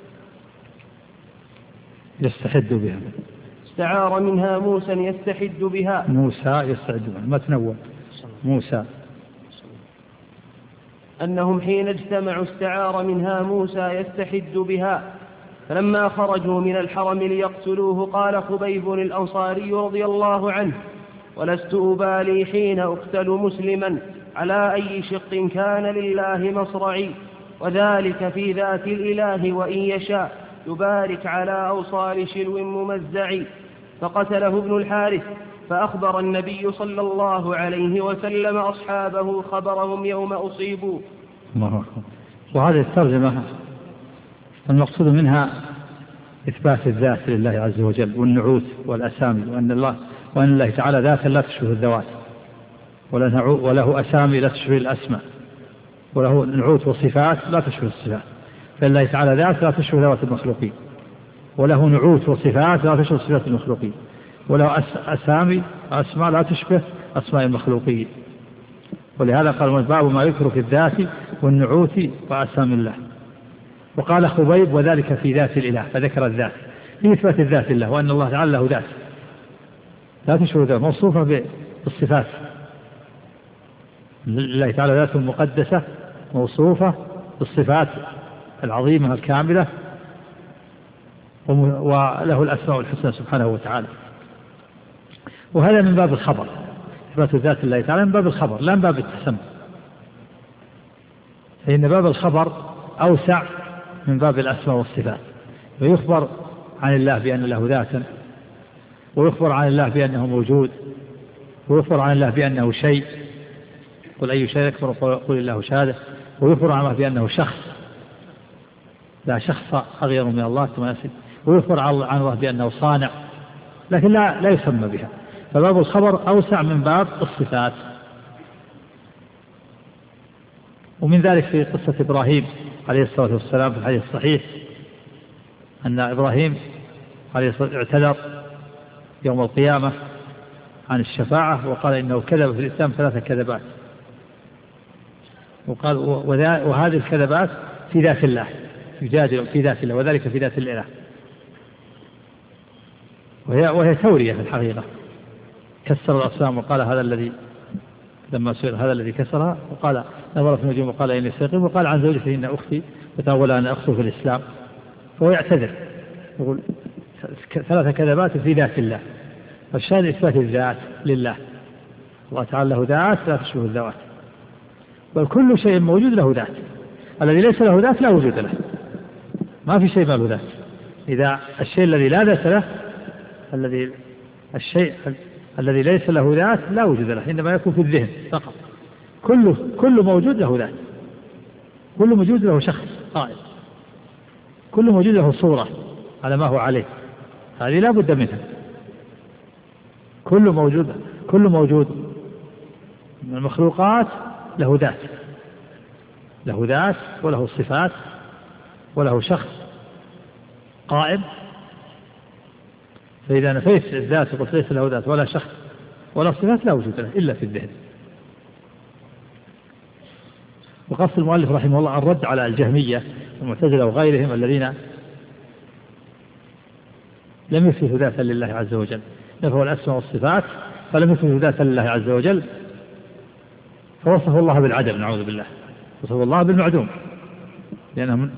S1: يستحد بها،
S3: استعار منها موسى يستحد بها،
S1: موسى يستحد بها، ما تنوع موسى،
S3: أنهم حين اجتمعوا استعار منها موسى يستحد بها. فلما خرجوا من الحرم ليقتلوه قال خبيب الأنصاري رضي الله عنه: ولست أبالي حين أقتل مسلما على أي شق كان لله مصرعي، وذلك في ذات الإله وإن يشاء يبارك على أوصال شلو ممزع. فقتله ابن الحارث، فأخبر النبي صلى الله عليه وسلم أصحابه خبرهم يوم أصيبوا.
S1: وهذه الترجمة المقصود منها إثبات الذات لله عز وجل والنعوت والأسامي، وأن الله تعالى ذاتا لا تشبه الذوات، وله أسامي لا تشبه الأسماء، وله نعوت وصفات لا تشبه الصفات. فالله تعالى ذات لا تشبه ذوات المخلوقين، وله نعوت وصفات لا تشبه صفات المخلوقين، وله أسامي أسماء لا تشبه أسماء المخلوقين. ولهذا قال باب ما يذكر في الذات والنعوت وأسامي الله. وقال خبيب: وذلك في ذات الإله، فذكر الذات في إثبات الذات لله، وأن الله تعالى له ذات لا تشبه ذات، موصوفة بالصفات. لله تعالى ذات مقدسة موصوفة بالصفات العظيمة الكاملة، وله الأسماء الحسنى سبحانه وتعالى. وهذا من باب الخبر، إثبات ذات الله تعالى من باب الخبر لا من باب التسمى، فإن باب الخبر أوسع من باب الأسماء والصفات. ويخبر عن الله بأن له ذاتا، ويخبر عن الله بأنه موجود، ويخبر عن الله بأنه شيء، قل أي شيء يكبر قل الله شهادة. ويخبر عن الله بأنه شخص، لا شخص أغير من الله كما يصف. ويخبر عن الله بأنه صانع، لكن لا يسمى بها. فباب الخبر أوسع من باب الصفات. ومن ذلك في قصة إبراهيم عليه الصلاة والسلام في الحديث الصحيح أن إبراهيم عليه الصلاة والسلام اعتذر يوم القيامة عن الشفاعة، وقال إنه كذب في الإسلام 3 كذبات، وقال وهذه الكذبات في ذات الله، يجادل في ذات الله، وذلك في ذات الإله. وهي تورية في الحقيقة. كسر الأصنام وقال هذا الذي لما سئل هذا الذي كسرها، وقال نظر في النجوم وقال إني ساقم، وقال عن زوجته إن أختي وتأول أن أخته في الإسلام. فهو يعتذر يقول 3 كذبات في ذات الله. فالشاهد إثبات الذات لله. الله تعالى له ذات لا تشبه الذوات، بل كل شيء موجود له ذات. الذي ليس له ذات لا وجود له، ما في شيء ما له ذات. إذا الشيء الذي لا ذات له، الشيء الذي ليس له ذات لا وجود له، إنما يكون في الذهن فقط. كل موجود له ذات، كل موجود له شخص قائم، كل موجود له صورة على ما هو عليه، هذه لا بد منها. كل موجود من المخلوقات له ذات وله صفات وله شخص قائم. فإذا نفيت الذات وقلت ليس له ذات ولا شخص ولا صفات لا وجود له إلا في الذهن. وقصد المؤلف رحمه الله الرد على الجهمية والمعتزلة وغيرهم الذين لم يثبتوا ذاتا لله عز وجل، نفوا الأسماء والصفات فلم يثبتوا ذاتا لله عز وجل، فوصفوا الله بالعدم، نعوذ بالله، وصفوا الله بالمعدوم، لأنهم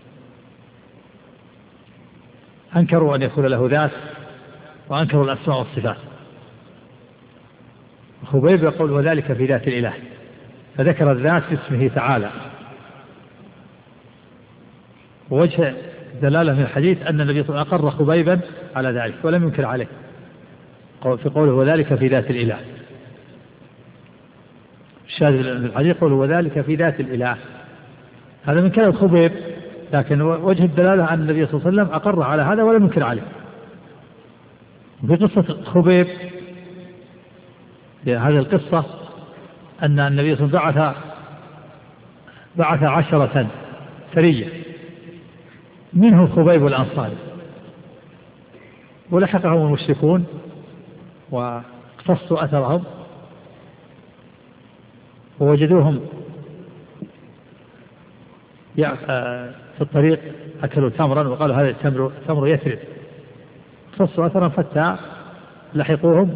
S1: أنكروا أن يكون له ذات وأنكروا الأسماء والصفات. خبيب يقول وذلك في ذات الإله، فذكر الذات باسمه تعالى. ووجه دلالة من الحديث أن النبي صلى الله عليه وسلم أقر خبيبا على ذلك ولم ينكر عليه في قوله وذلك في ذات الإله. الشاهد في الحديث يقول وذلك في ذات الإله، هذا من كلام خبيب، لكن وجه الدلالة أن النبي صلى الله عليه وسلم أقر على هذا ولم ينكر عليه. في قصة خبيب هذه القصة أن النبي صلى الله عليه وسلم بعث 10 سرية منهم خبيب الأنصاري، ولحقهم المشركون واقتصوا أثرهم ووجدوهم في الطريق أكلوا تمرا وقالوا هذا تمر يثرب، اقتصوا أثرا حتى لحقوهم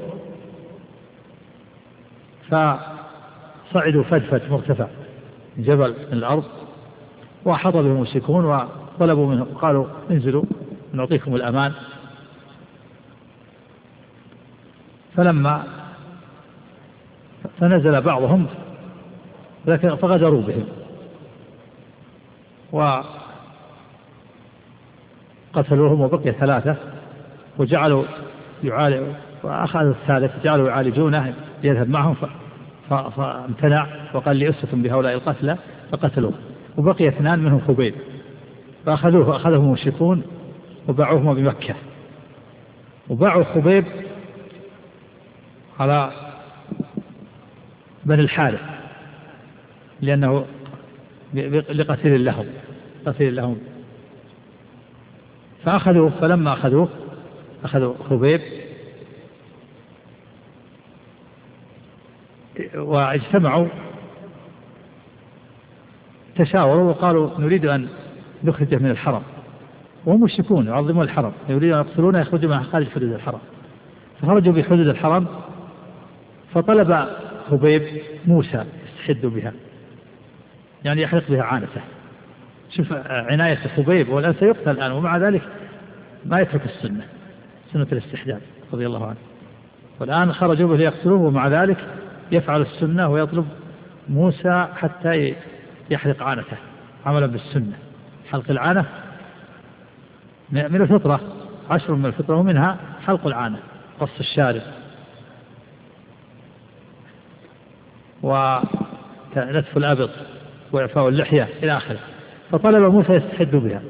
S1: فصعدوا فدفة مرتفع جبل من الأرض وأحاط بهم المشركون وطلبوا منهم قالوا انزلوا نعطيكم الأمان. فنزل بعضهم لكن فغدروا بهم وقتلوهم وبقي 3 وجعلوا وأخذوا الثالث جعلوا يعالجونه يذهب معهم فامتنع وقال لأستم بهؤلاء القتلى فقتلوه، وبقي 2 منهم خبيب فأخذهم المشركون وباعوهم بمكة، وباعوا خبيب على بني الحارث لأنه لقتيل لهم فأخذوه. فلما أخذوا خبيب واجتمعوا تشاوروا وقالوا نريد أن نخرجه من الحرم، وهم مشركون يعظمون الحرم يريدون أن يقتلونه يخرجوا من خارج حدود الحرم، فخرجوا بحدود الحرم فطلب خبيب موسى يستحد بها يعني يحرق بها عانته. شوف عناية خبيب والآن سيقتل الآن ومع ذلك ما يترك سنة الاستحداد رضي الله عنه، والآن خرجوا به ليقتلوه ومع ذلك يفعل السنة ويطلب موسى حتى يحرق عانته عملا بالسنة. حلق العانة من الفطرة 10 من الفطرة ومنها حلق العانة قص الشارب ونتف الأبط وإعفاء اللحية إلى آخره. فطلب موسى يستحد بها.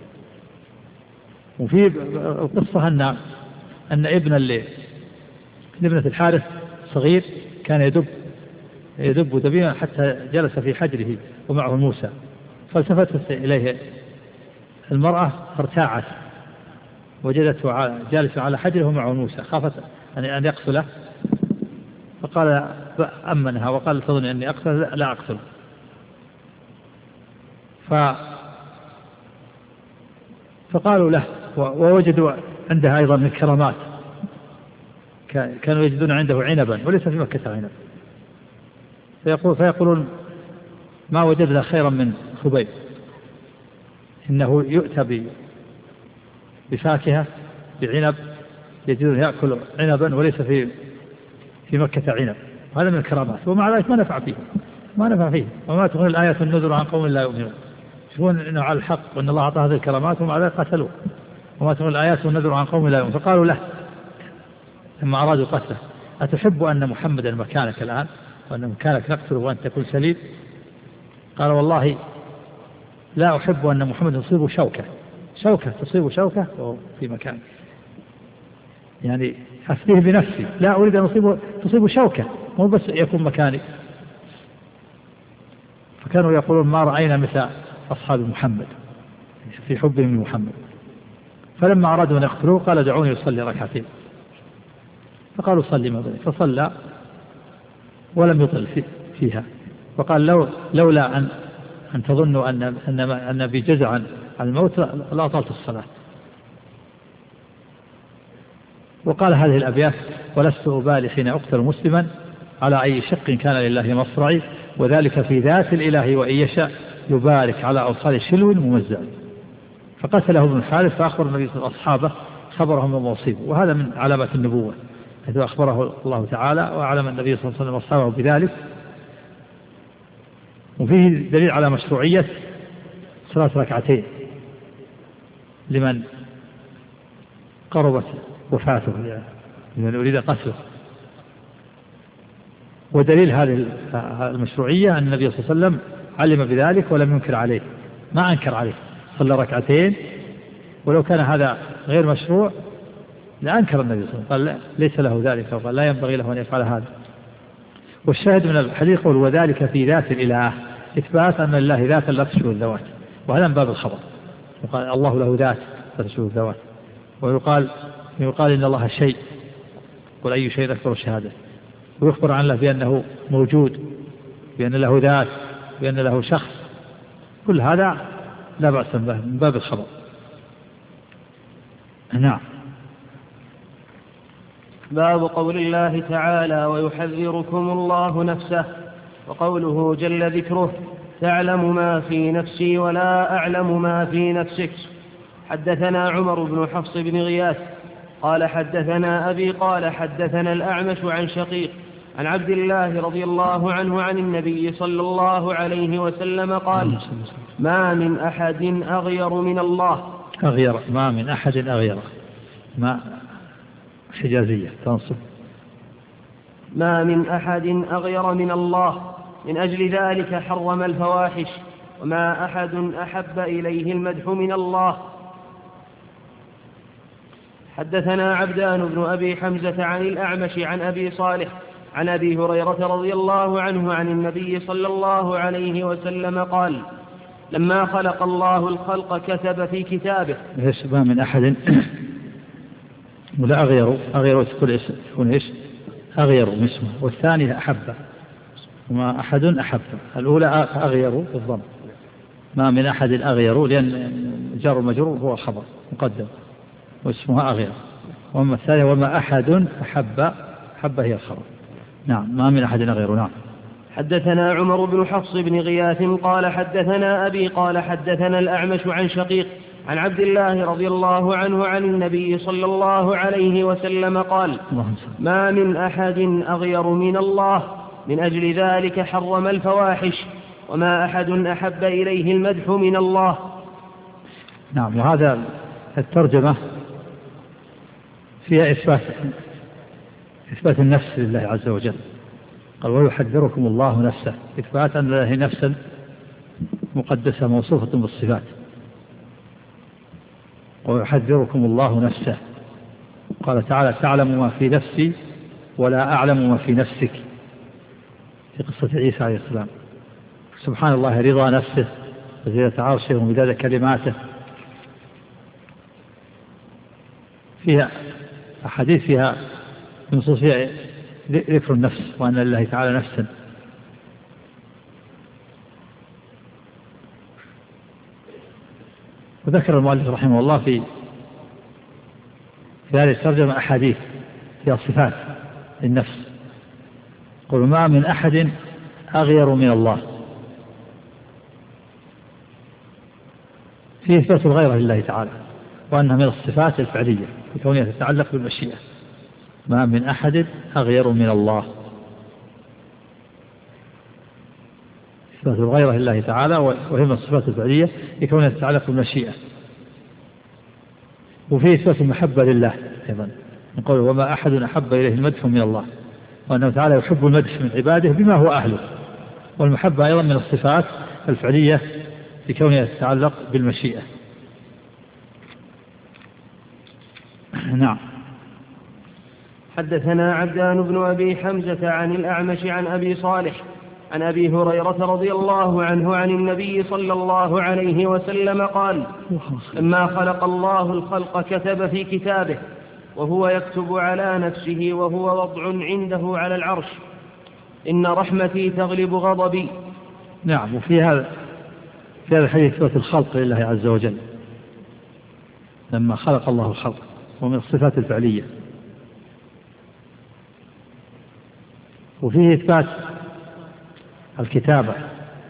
S1: وفي القصة أن ابنة الحارث صغير كان يدب دبيبا حتى جلس في حجره ومعه موسى، فالتفتت إليه المرأة فارتاعت وجدته جالس على حجره ومعه موسى، خافت أن يقتله فقال أمنها وقال تظن أني أقتل؟ لا أقتل. فقالوا له ووجدوا عندها أيضا من الكرامات، كانوا يجدون عنده عنبا وليس في مكة عنب، فيقولون ما وجدنا خيرا من خبيب، إنه يؤتى بفاكهة بعنب يجدون يأكل عنبا وليس في مكة عنب، هذا من الكرامات، ومع ذلك ما نفع فيه وما تغني الآيات النذر عن قوم لا يؤمنون. يشوفون أنه على الحق وأن الله أعطاه هذه الكرامات ومع ذلك قتلوه، وما تغني الآيات والنذر عن قوم لا يؤمنون. فقالوا له لما أرادوا قتله أتحب أن محمدا مكانك الآن وأن مكانك نقتله وأنت تكون سليم؟ قال والله لا أحب أن محمد تصيب شوكة تصيب شوكة في مكان، يعني أفديه بنفسي، لا أريد أن تصيب شوكة مو بس يكون مكاني. فكانوا يقولون ما رأينا مثل أصحاب محمد في حبهم لمحمد. فلما أرادوا أن يقتلوه قال دعوني يصلي ركعتين، فقالوا صلي ما بني، فصلى ولم يطل فيها، وقال لولا أن تظنوا أن بي جزعا عن الموت لا أطلت الصلاة. وقال هذه الأبيات ولست أبالي حين أقتل مسلما على أي شق كان لله مصرعي، وذلك في ذات الإله وإن يشاء يبارك على أوصال شلو ممزع. فقتله ابن الحارث فأخبر النبي صلى الله عليه وسلم أصحابه خبرهم بمصيبه، وهذا من علامات النبوة حيث أخبره الله تعالى وأعلم النبي صلى الله عليه وسلم أصحابه بذلك. وفيه دليل على مشروعية صلاة ركعتين لمن قربت وفاته، لمن أريد قتله. ودليل هذه المشروعية أن النبي صلى الله عليه وسلم علم بذلك ولم ينكر عليه، ما أنكر عليه، صلى ركعتين. ولو كان هذا غير مشروع لأنكر النبي صلى الله عليه وسلم، قال ليس له ذلك، وقال لا ينبغي له أن يفعل هذا. والشاهد من الحديث قول وذلك في ذات الإله، إثبات أن لله ذاتا لا تشبه الذوات، وهذا من باب الخبر، يقال الله له ذات فتشبه الذوات، ويقال إن الله شيء، قل أي شيء أكبر شهادة، ويخبر عن الله بأنه موجود، بأن له ذات، بأن له شخص، كل هذا لا بأس به من باب الخبر. نعم.
S3: باب قول الله تعالى ويحذركم الله نفسه، وقوله جل ذكره تعلم ما في نفسي ولا أعلم ما في نفسك. حدثنا عمر بن حفص بن غياث قال حدثنا أبي قال حدثنا الأعمش عن شقيق عن عبد الله رضي الله عنه عن النبي صلى الله عليه وسلم قال ما من أحد أغير من الله.
S1: أغير، ما من أحد أغير، ما حجازية تنصب،
S3: ما من أحد أغير من الله، من أجل ذلك حرم الفواحش، وما أحد أحب إليه المدح من الله. حدثنا عبدان بن أبي حمزة عن الأعمش عن أبي صالح عن أبي هريرة رضي الله عنه عن النبي صلى الله عليه وسلم قال لما خلق الله الخلق كتب في كتابه.
S1: ما من أحد ولا أغير تكون إيش أغير اسمه، والثاني أحب، وما أحد أحب. الأولى أغير بالضم، ما من أحد أغير، لأن جار مجرور هو خبر مقدم واسمها أغير. وأما الثانية وما أحد أحب هي الخبر. نعم. ما من أحد أغير. نعم.
S3: حدثنا عمر بن حفص بن غياث قال حدثنا أبي قال حدثنا الأعمش عن شقيق عن عبد الله رضي الله عنه عن النبي صلى الله عليه وسلم قال ما من أحد أغير من الله، من أجل ذلك حرم الفواحش، وما أحد أحب إليه المدح من الله.
S1: نعم. وهذا الترجمة فيها إثبات النفس لله عز وجل. قال ويحذركم الله نفسه، إثبات أن لله نفسا مقدسة موصوفة بالصفات. ويحذركم الله نفسه. قال تعالى تعلم ما في نفسي ولا أعلم ما في نفسك، في قصة عيسى عليه السلام. سبحان الله رضا نفسه وزينة عرشه ومداد كلماته. فيها أحاديث فيها نصوص فيها ذكر النفس، وأن لله تعالى نفسا. وذكر المؤلف رحمه الله في هذه الترجمة أحاديث فيها صفات النفس. قل ما من أحد أغير من الله، فيه إثبات الغيرة لله تعالى، وأنها من الصفات الفعلية كونها تتعلق بالمشيئة. ما من أحد أغير من الله، إثبات الغيرة لله تعالى، وهي من الصفات الفعلية كونها تتعلق بالمشيئة. وفيه إثبات المحبة لله أيضا، نقول وما أحد أحب إليه المدح من الله، وأنه تعالى يحب المدح من عباده بما هو أهله. والمحبة أيضا من الصفات الفعلية كونها تتعلق بالمشيئة. نعم.
S3: حدثنا عبدان بن أبي حمزة عن الأعمش عن أبي صالح عن أبي هريرة رضي الله عنه عن النبي صلى الله عليه وسلم قال لما خلق الله الخلق كتب في كتابه، وهو يكتب على نفسه وهو وضع عنده على العرش إن رحمتي تغلب غضبي.
S1: نعم. وفي هذا الحديث إثبات الخلق لله عز وجل، لما خلق الله الخلق، ومن الصفات الفعلية. وفيه إثبات الكتابة،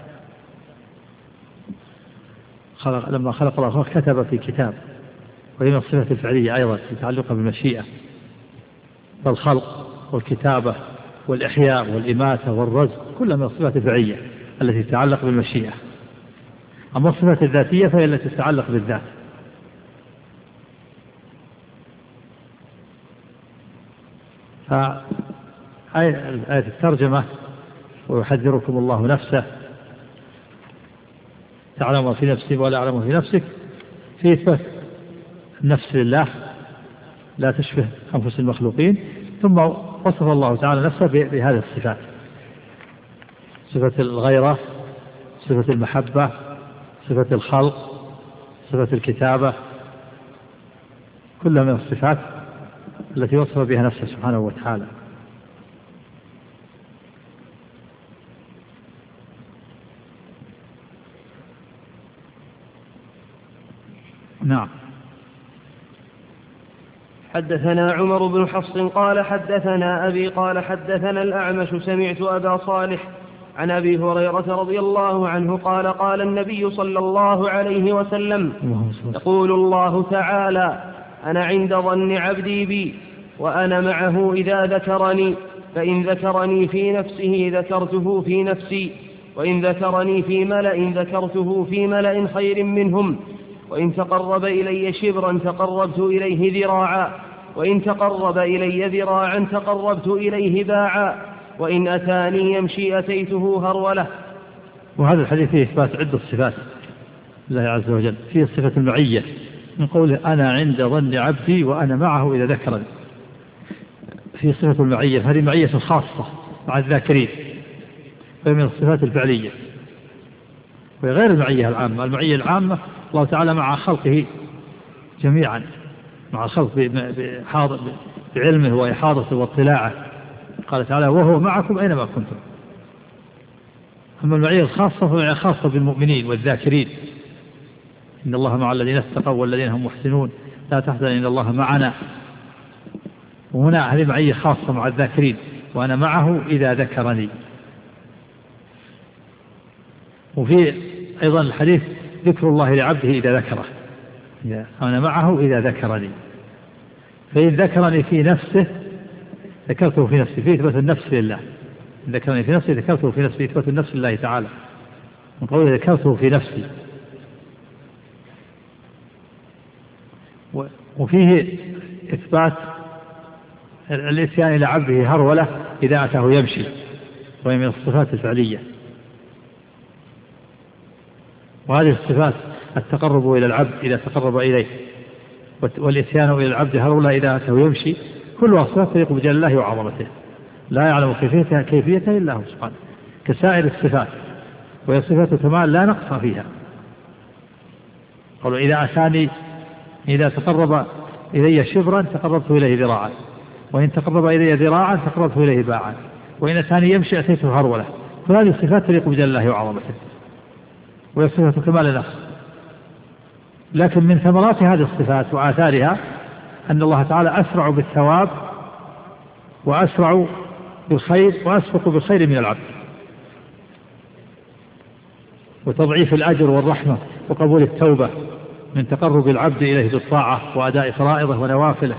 S1: لما خلق الله الخلق كتب في كتاب، وهي من الصفات الفعلية أيضا تتعلق بالمشيئة. فالخلق والكتابة والإحياء والإماتة والرزق كلها من الصفات الفعلية التي تتعلق بالمشيئة. أما الصفات الذاتية فهي التي تتعلق بالذات. آية الترجمة ويحذركم الله نفسه، تعلم ما في نفسي ولا أعلم ما في نفسك، في إثبات النفس لله لا تشبه أنفس المخلوقين. ثم وصف الله تعالى نفسه بهذه الصفات: صفة الغيرة، صفة المحبة، صفة الخلق، وصفة الكتابة، كلها من الصفات التي وصف بها نفسه سبحانه وتعالى. نعم.
S3: حدثنا عمر بن حفص قال حدثنا أبي قال حدثنا الأعمش سمعت أبا صالح عن أبي هريرة رضي الله عنه قال قال النبي صلى الله عليه وسلم يقول الله تعالى: أنا عند ظن عبدي بي وأنا معه إذا ذكرني، فإن ذكرني في نفسه ذكرته في نفسي، وإن ذكرني في ملأ ذكرته في ملأ خير منهم، وإن تقرب إلي شبرا تقربت إليه ذراعا، وإن تقرب إلي ذراعا تقربت إليه باعا، وإن أتاني يمشي أتيته هرولة.
S1: وهذا الحديث فيه إثبات عدة صفات الله عز وجل. فيه صفة المعية من قوله أنا عند ظن عبدي وأنا معه إذا ذكرني. فيه صفة المعية، هذه معية خاصة مع الذاكرين، وهي من الصفات الفعلية، وهي غير المعية العامة. المعية العامة الله تعالى مع خلقه جميعا، مع الخلق بعلمه وإحاطته واطلاعه، قال تعالى: وهو معكم أينما كنتم. أما المعية الخاصة فهي خاصة بالمؤمنين والذاكرين، إن الله مع الذين اتقوا والذين هم محسنون لا تحزن إن الله معنا. وهنا هذه معية خاصة مع الذاكرين، وأنا معه إذا ذكرني. وفي أيضا الحديث ذكر الله لعبده إذا ذكره، أنا معه إذا ذكرني، فإن ذكرني في نفسه ذكرته في نفسي، في إثبات النفس لله. ذكرني في نفسي ذكرته في نفسي، إثبات النفس لله تعالى من قوله ذكرته في نفسي. وفيه إثبات الإتيان إلى عبده هرولة إذا أتاه يمشي، وهي من الصفات الفعلية. وهذه الصفات التقرب إلى العبد إذا تقرب إليه، والإتيان إلى العبد هرولة إذا أتاه يمشي، كلها صفات تليق بجلال الله وعظمته، لا يعلم كيفيتها إلا هو سبحانه، كسائر الصفات، وهي صفات كمال لا نقص فيها. قالوا إذا تقرب إلي شبرا تقربت إليه ذراعا، وإن تقرب إلي ذراعا تقربت إليه باعا، وإن أتاني يمشي أتيته هرولة. فهذه الصفات تليق بجلال الله وعظمته، وهي صفة كمال لا نقص. لكن من ثمرات هذه الصفات وآثارها أن الله تعالى أسرع بالثواب وأسرع بالخير وأسبق بالخير من العبد، وتضعيف الأجر والرحمة وقبول التوبة من تقرب العبد إليه بالطاعة وأداء فرائضه ونوافله.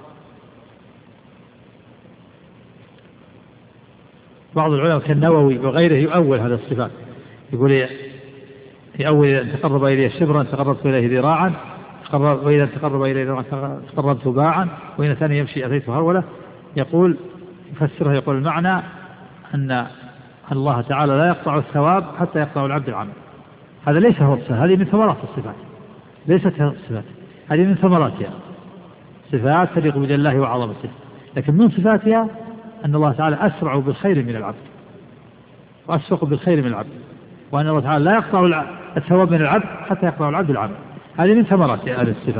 S1: بعض العلماء كالنووي وغيره يؤول هذه الصفات، يقول يؤول إذا تقرب إليه شبرا تقربت إليه ذراعا، وإذا تقرب إليه ذراعا تقربت باعا، وإن ثاني يمشي أتيته هرولة. يقول يفسرها، يقول المعنى أن الله تعالى لا يقطع الثواب حتى يقطع العبد العمل. هذا ليس هو الصفات، هذه من ثمرات الصفات، ليست هي الصفات، هذه من ثمراتها، صفات تليق بجلال الله وعظمته. لكن من صفاتها أن الله تعالى أسرع بالخير من العبد وأسبق بالخير من العبد، وأن الله تعالى لا يقطع الثواب من العبد حتى يقطع العبد العمل. هذه من ثمرات هذه الصفات.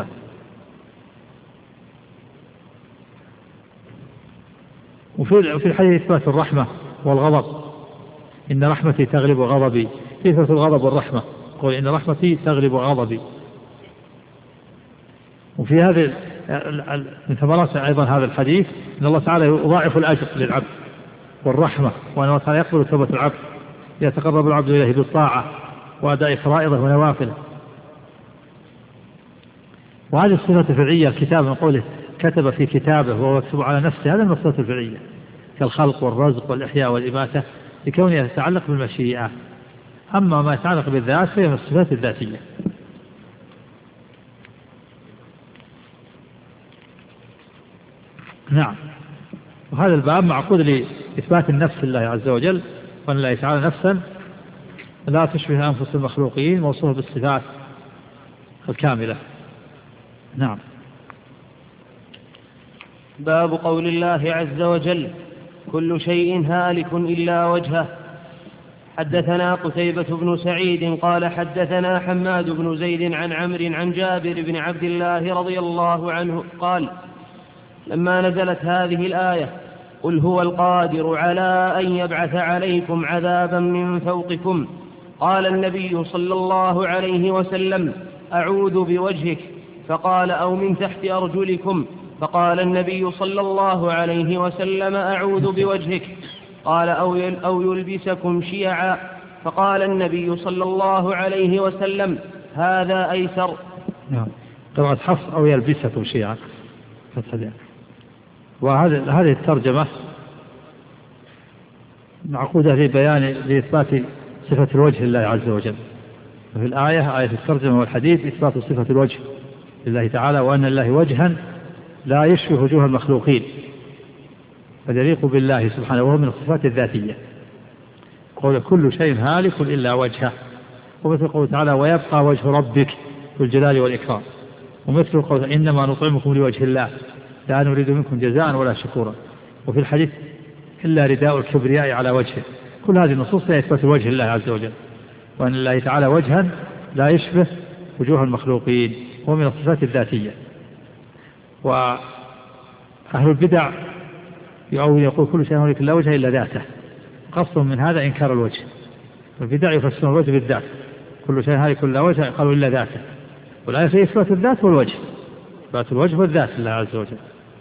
S1: وفي الحديث إثبات الرحمة والغضب، إن رحمتي تغلب غضبي، إثبات الغضب والرحمة، قول إن رحمتي تغلب غضبي. وفي هذه من ثمرات أيضا هذا الحديث إن الله تعالى يضاعف الأجر للعبد والرحمة، وأن الله تعالى يقبل توبة العبد يتقرب العبد إليه بالطاعة وأداء فرائضه ونوافله. وهذه الصفة الفعلية الكتاب من قوله كتب في كتابه وهو يكتب على نفسه، هذا من الصفات الفعلية كالخلق والرزق والإحياء والإماتة لكونه يتعلق بالمشيئة. أما ما يتعلق بالذات فهي من الصفات الذاتية. نعم. وهذا الباب معقود لإثبات النفس لله عز وجل، وأن الله تعالى نفسا لا تشبه أنفس المخلوقين، موصوفة بالصفات الكاملة. نعم.
S3: باب قول الله عز وجل: كل شيء هالك إلا وجهه. حدثنا قتيبة بن سعيد قال حدثنا حماد بن زيد عن عمرو عن جابر بن عبد الله رضي الله عنه قال لما نزلت هذه الآية قل هو القادر على أن يبعث عليكم عذابا من فوقكم قال النبي صلى الله عليه وسلم أعوذ بوجهك فقال أو من تحت أرجلكم فقال النبي صلى الله عليه وسلم أعوذ بوجهك قال أو يلبسكم شيعا فقال النبي صلى الله عليه وسلم هذا أيسر.
S1: قراءة حفص أو يلبسكم شيعا. وهذه الترجمة معقودة في بيان لإثبات صفة الوجه لله عز وجل. وفي الآية آية الترجمة والحديث إثبات صفة الوجه لله تعالى وأن الله وجها لا يشبه وجوه المخلوقين بل يليق بالله سبحانه وهو من الصفات الذاتية. قول كل شيء هالك إلا وجهه. ومثل قوله تعالى ويبقى وجه ربك ذو الجلال والإكرام. ومثل قوله إنما نطعمكم لوجه الله لا نريد منكم جزاء ولا شكورا. وفي الحديث إلا رداء الكبرياء على وجهه. كل هذه النصوص فيها إثبات الوجه لله عز وجل وأن الله تعالى وجها لا يشبه وجوه المخلوقين وهو من الصفات الذاتية. وأهل البدع يقول كل شيء هنالك لا وجه إلا ذاته. قصدهم من هذا إنكار الوجه. والبدع يفسرون الوجه بالذات كل شيء هنالك لا وجه قالوا إلا ذاته. والآية فيها إثبات الذات والوجه إثبات الوجه والذات لله عز وجل.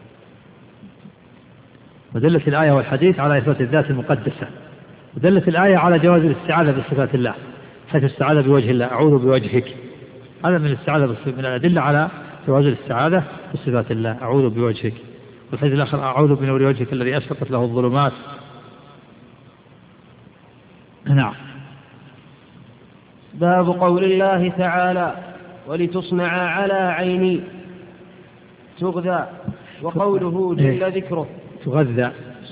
S1: ودلت الآية والحديث على إثبات الذات المقدسة. ودلت الآية على جواز الاستعاذة بصفات الله حيث استعاذ بوجه الله أعوذ بوجهك. هذا من الاستعاذة من الأدلة على جواز الاستعاذة بصفات الله أعوذ بوجهك. والحديث الآخر أعوذ بنور وجهك الذي أشرقت له الظلمات. نعم.
S3: باب قول الله تعالى ولتصنع على عيني تغذى وقوله جل ذكره
S1: تغذى.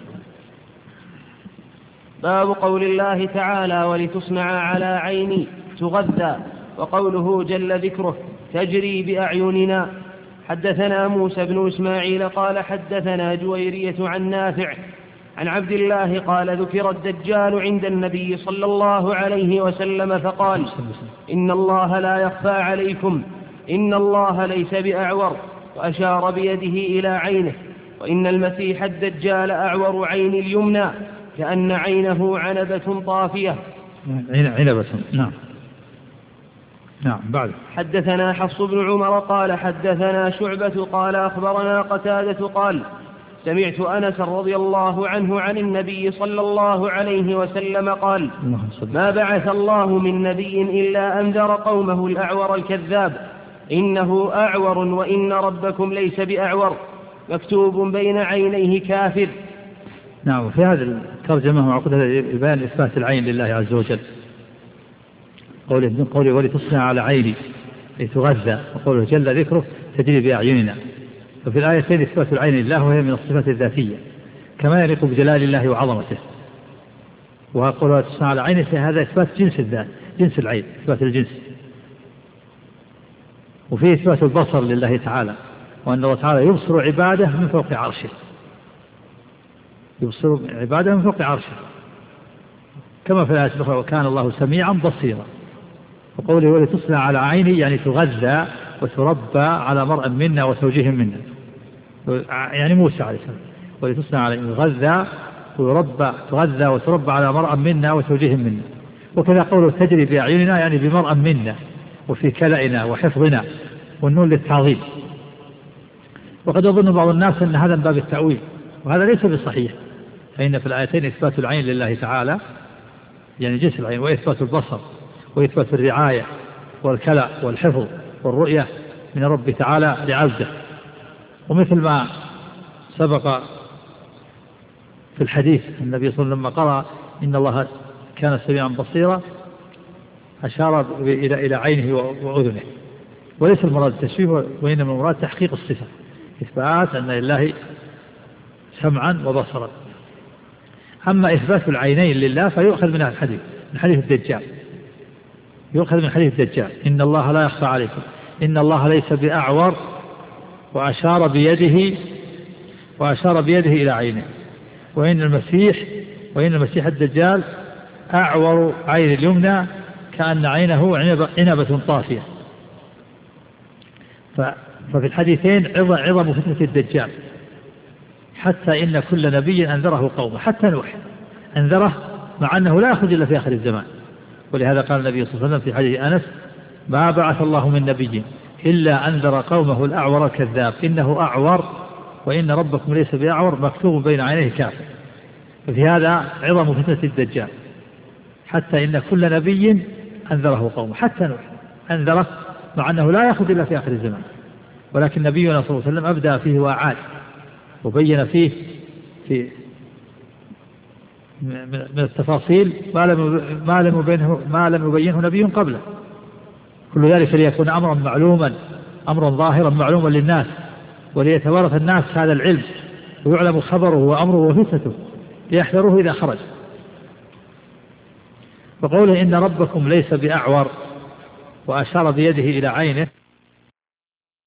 S3: باب قول الله تعالى ولتصنع على عيني تغذى وقوله جل ذكره تجري بأعيننا. حدثنا موسى بن إسماعيل قال حدثنا جويرية عن نافع عن عبد الله قال ذكر الدجال عند النبي صلى الله عليه وسلم فقال إن الله لا يخفى عليكم إن الله ليس بأعور وأشار بيده إلى عينه وإن المسيح الدجال أعور عين اليمنى كأن عينه عنبة طافية.
S1: عنبة. نعم. نعم. بعد
S3: حدثنا حفص بن عمر قال حدثنا شعبة قال أخبرنا قتادة قال سمعت أنس رضي الله عنه عن النبي صلى الله عليه وسلم قال ما بعث الله من نبي إلا أنذر قومه الأعور الكذاب إنه أعور وإن ربكم ليس بأعور مكتوب بين عينيه كافر.
S1: نعم. في هذه الترجمة معقودة بيان إثبات العين لله عز وجل. قوله ولتصنع على عيني لتغذى وقوله جل ذكره تجري بأعيننا. وفي الآيتين إثبات العين لله وهي من الصفات الذاتية كما يليق بجلال الله وعظمته. وقوله تصنع على عيني هذا إثبات جنس الذات جنس العين إثبات الجنس. وفيه إثبات البصر لله تعالى وأن الله تعالى يبصر عباده من فوق عرشه يبصر عباده من فوق عرشه كما في الآية الأخرى وكان الله سميعا بصيرا. وقوله ولتصنع على عيني يعني تغذى وتربى على مرء منا وزوجه منا يعني موسى عليه السلام ولتصنع على يغذى ويربى تغذى وتربى على مرء منا وزوجه منا. وكذا قوله تجري بأعيننا يعني بمرء منا وفي كلأنا وحفظنا والنون للتعظيم. وقد يظن بعض الناس أن هذا من باب التأويل وهذا ليس بصحيح. فإن في الآيتين إثبات العين لله تعالى يعني جنس العين وإثبات البصر وإثبات الرعاية والكلأ والحفظ والرؤية من رب تعالى لعبده. ومثل ما سبق في الحديث النبي صلى الله عليه وسلم لما قرأ إن الله كان سميعا بصيرا أشار إلى عينه وأذنه. وليس المراد التشبيه وإنما المراد تحقيق الصفة إثبات أن لله سمعا وبصرا. أما إثبات العينين لله فيؤخذ من الحديث من حديث الدجال يؤخذ من حديث الدجال إن الله لا يخفى عليكم إن الله ليس بأعور وأشار بيده إلى عينه وإن المسيح الدجال أعور عين اليمنى كأن عينه عنبة طافية. ففي الحديثين عظم فتنة الدجال، حتى إن كل نبي أنذره قومه، حتى نوح أنذره مع أنه لا يخرج إلا في آخر الزمان. ولهذا قال النبي صلى الله عليه وسلم في حديث أنس: ما بعث الله من نبي إلا أنذر قومه الأعور الكذاب، إنه أعور وإن ربكم ليس بأعور مكتوب بين عينيه كافر. وفي هذا عظم فتنة الدجال، حتى إن كل نبي أنذره قومه، حتى نوح أنذره مع أنه لا يخرج إلا في آخر الزمان. ولكن نبينا صلى الله عليه وسلم أبدأ فيه وأعاد وبين فيه من التفاصيل ما لم يبينه نبي قبله. كل ذلك ليكون أمرا معلوما، أمرا ظاهرا معلوما للناس، وليتوارث الناس هذا العلم ويعلم خبره وأمره وفتنته ليحذروه إذا خرج. وقوله إن ربكم ليس بأعور وأشار بيده إلى عينه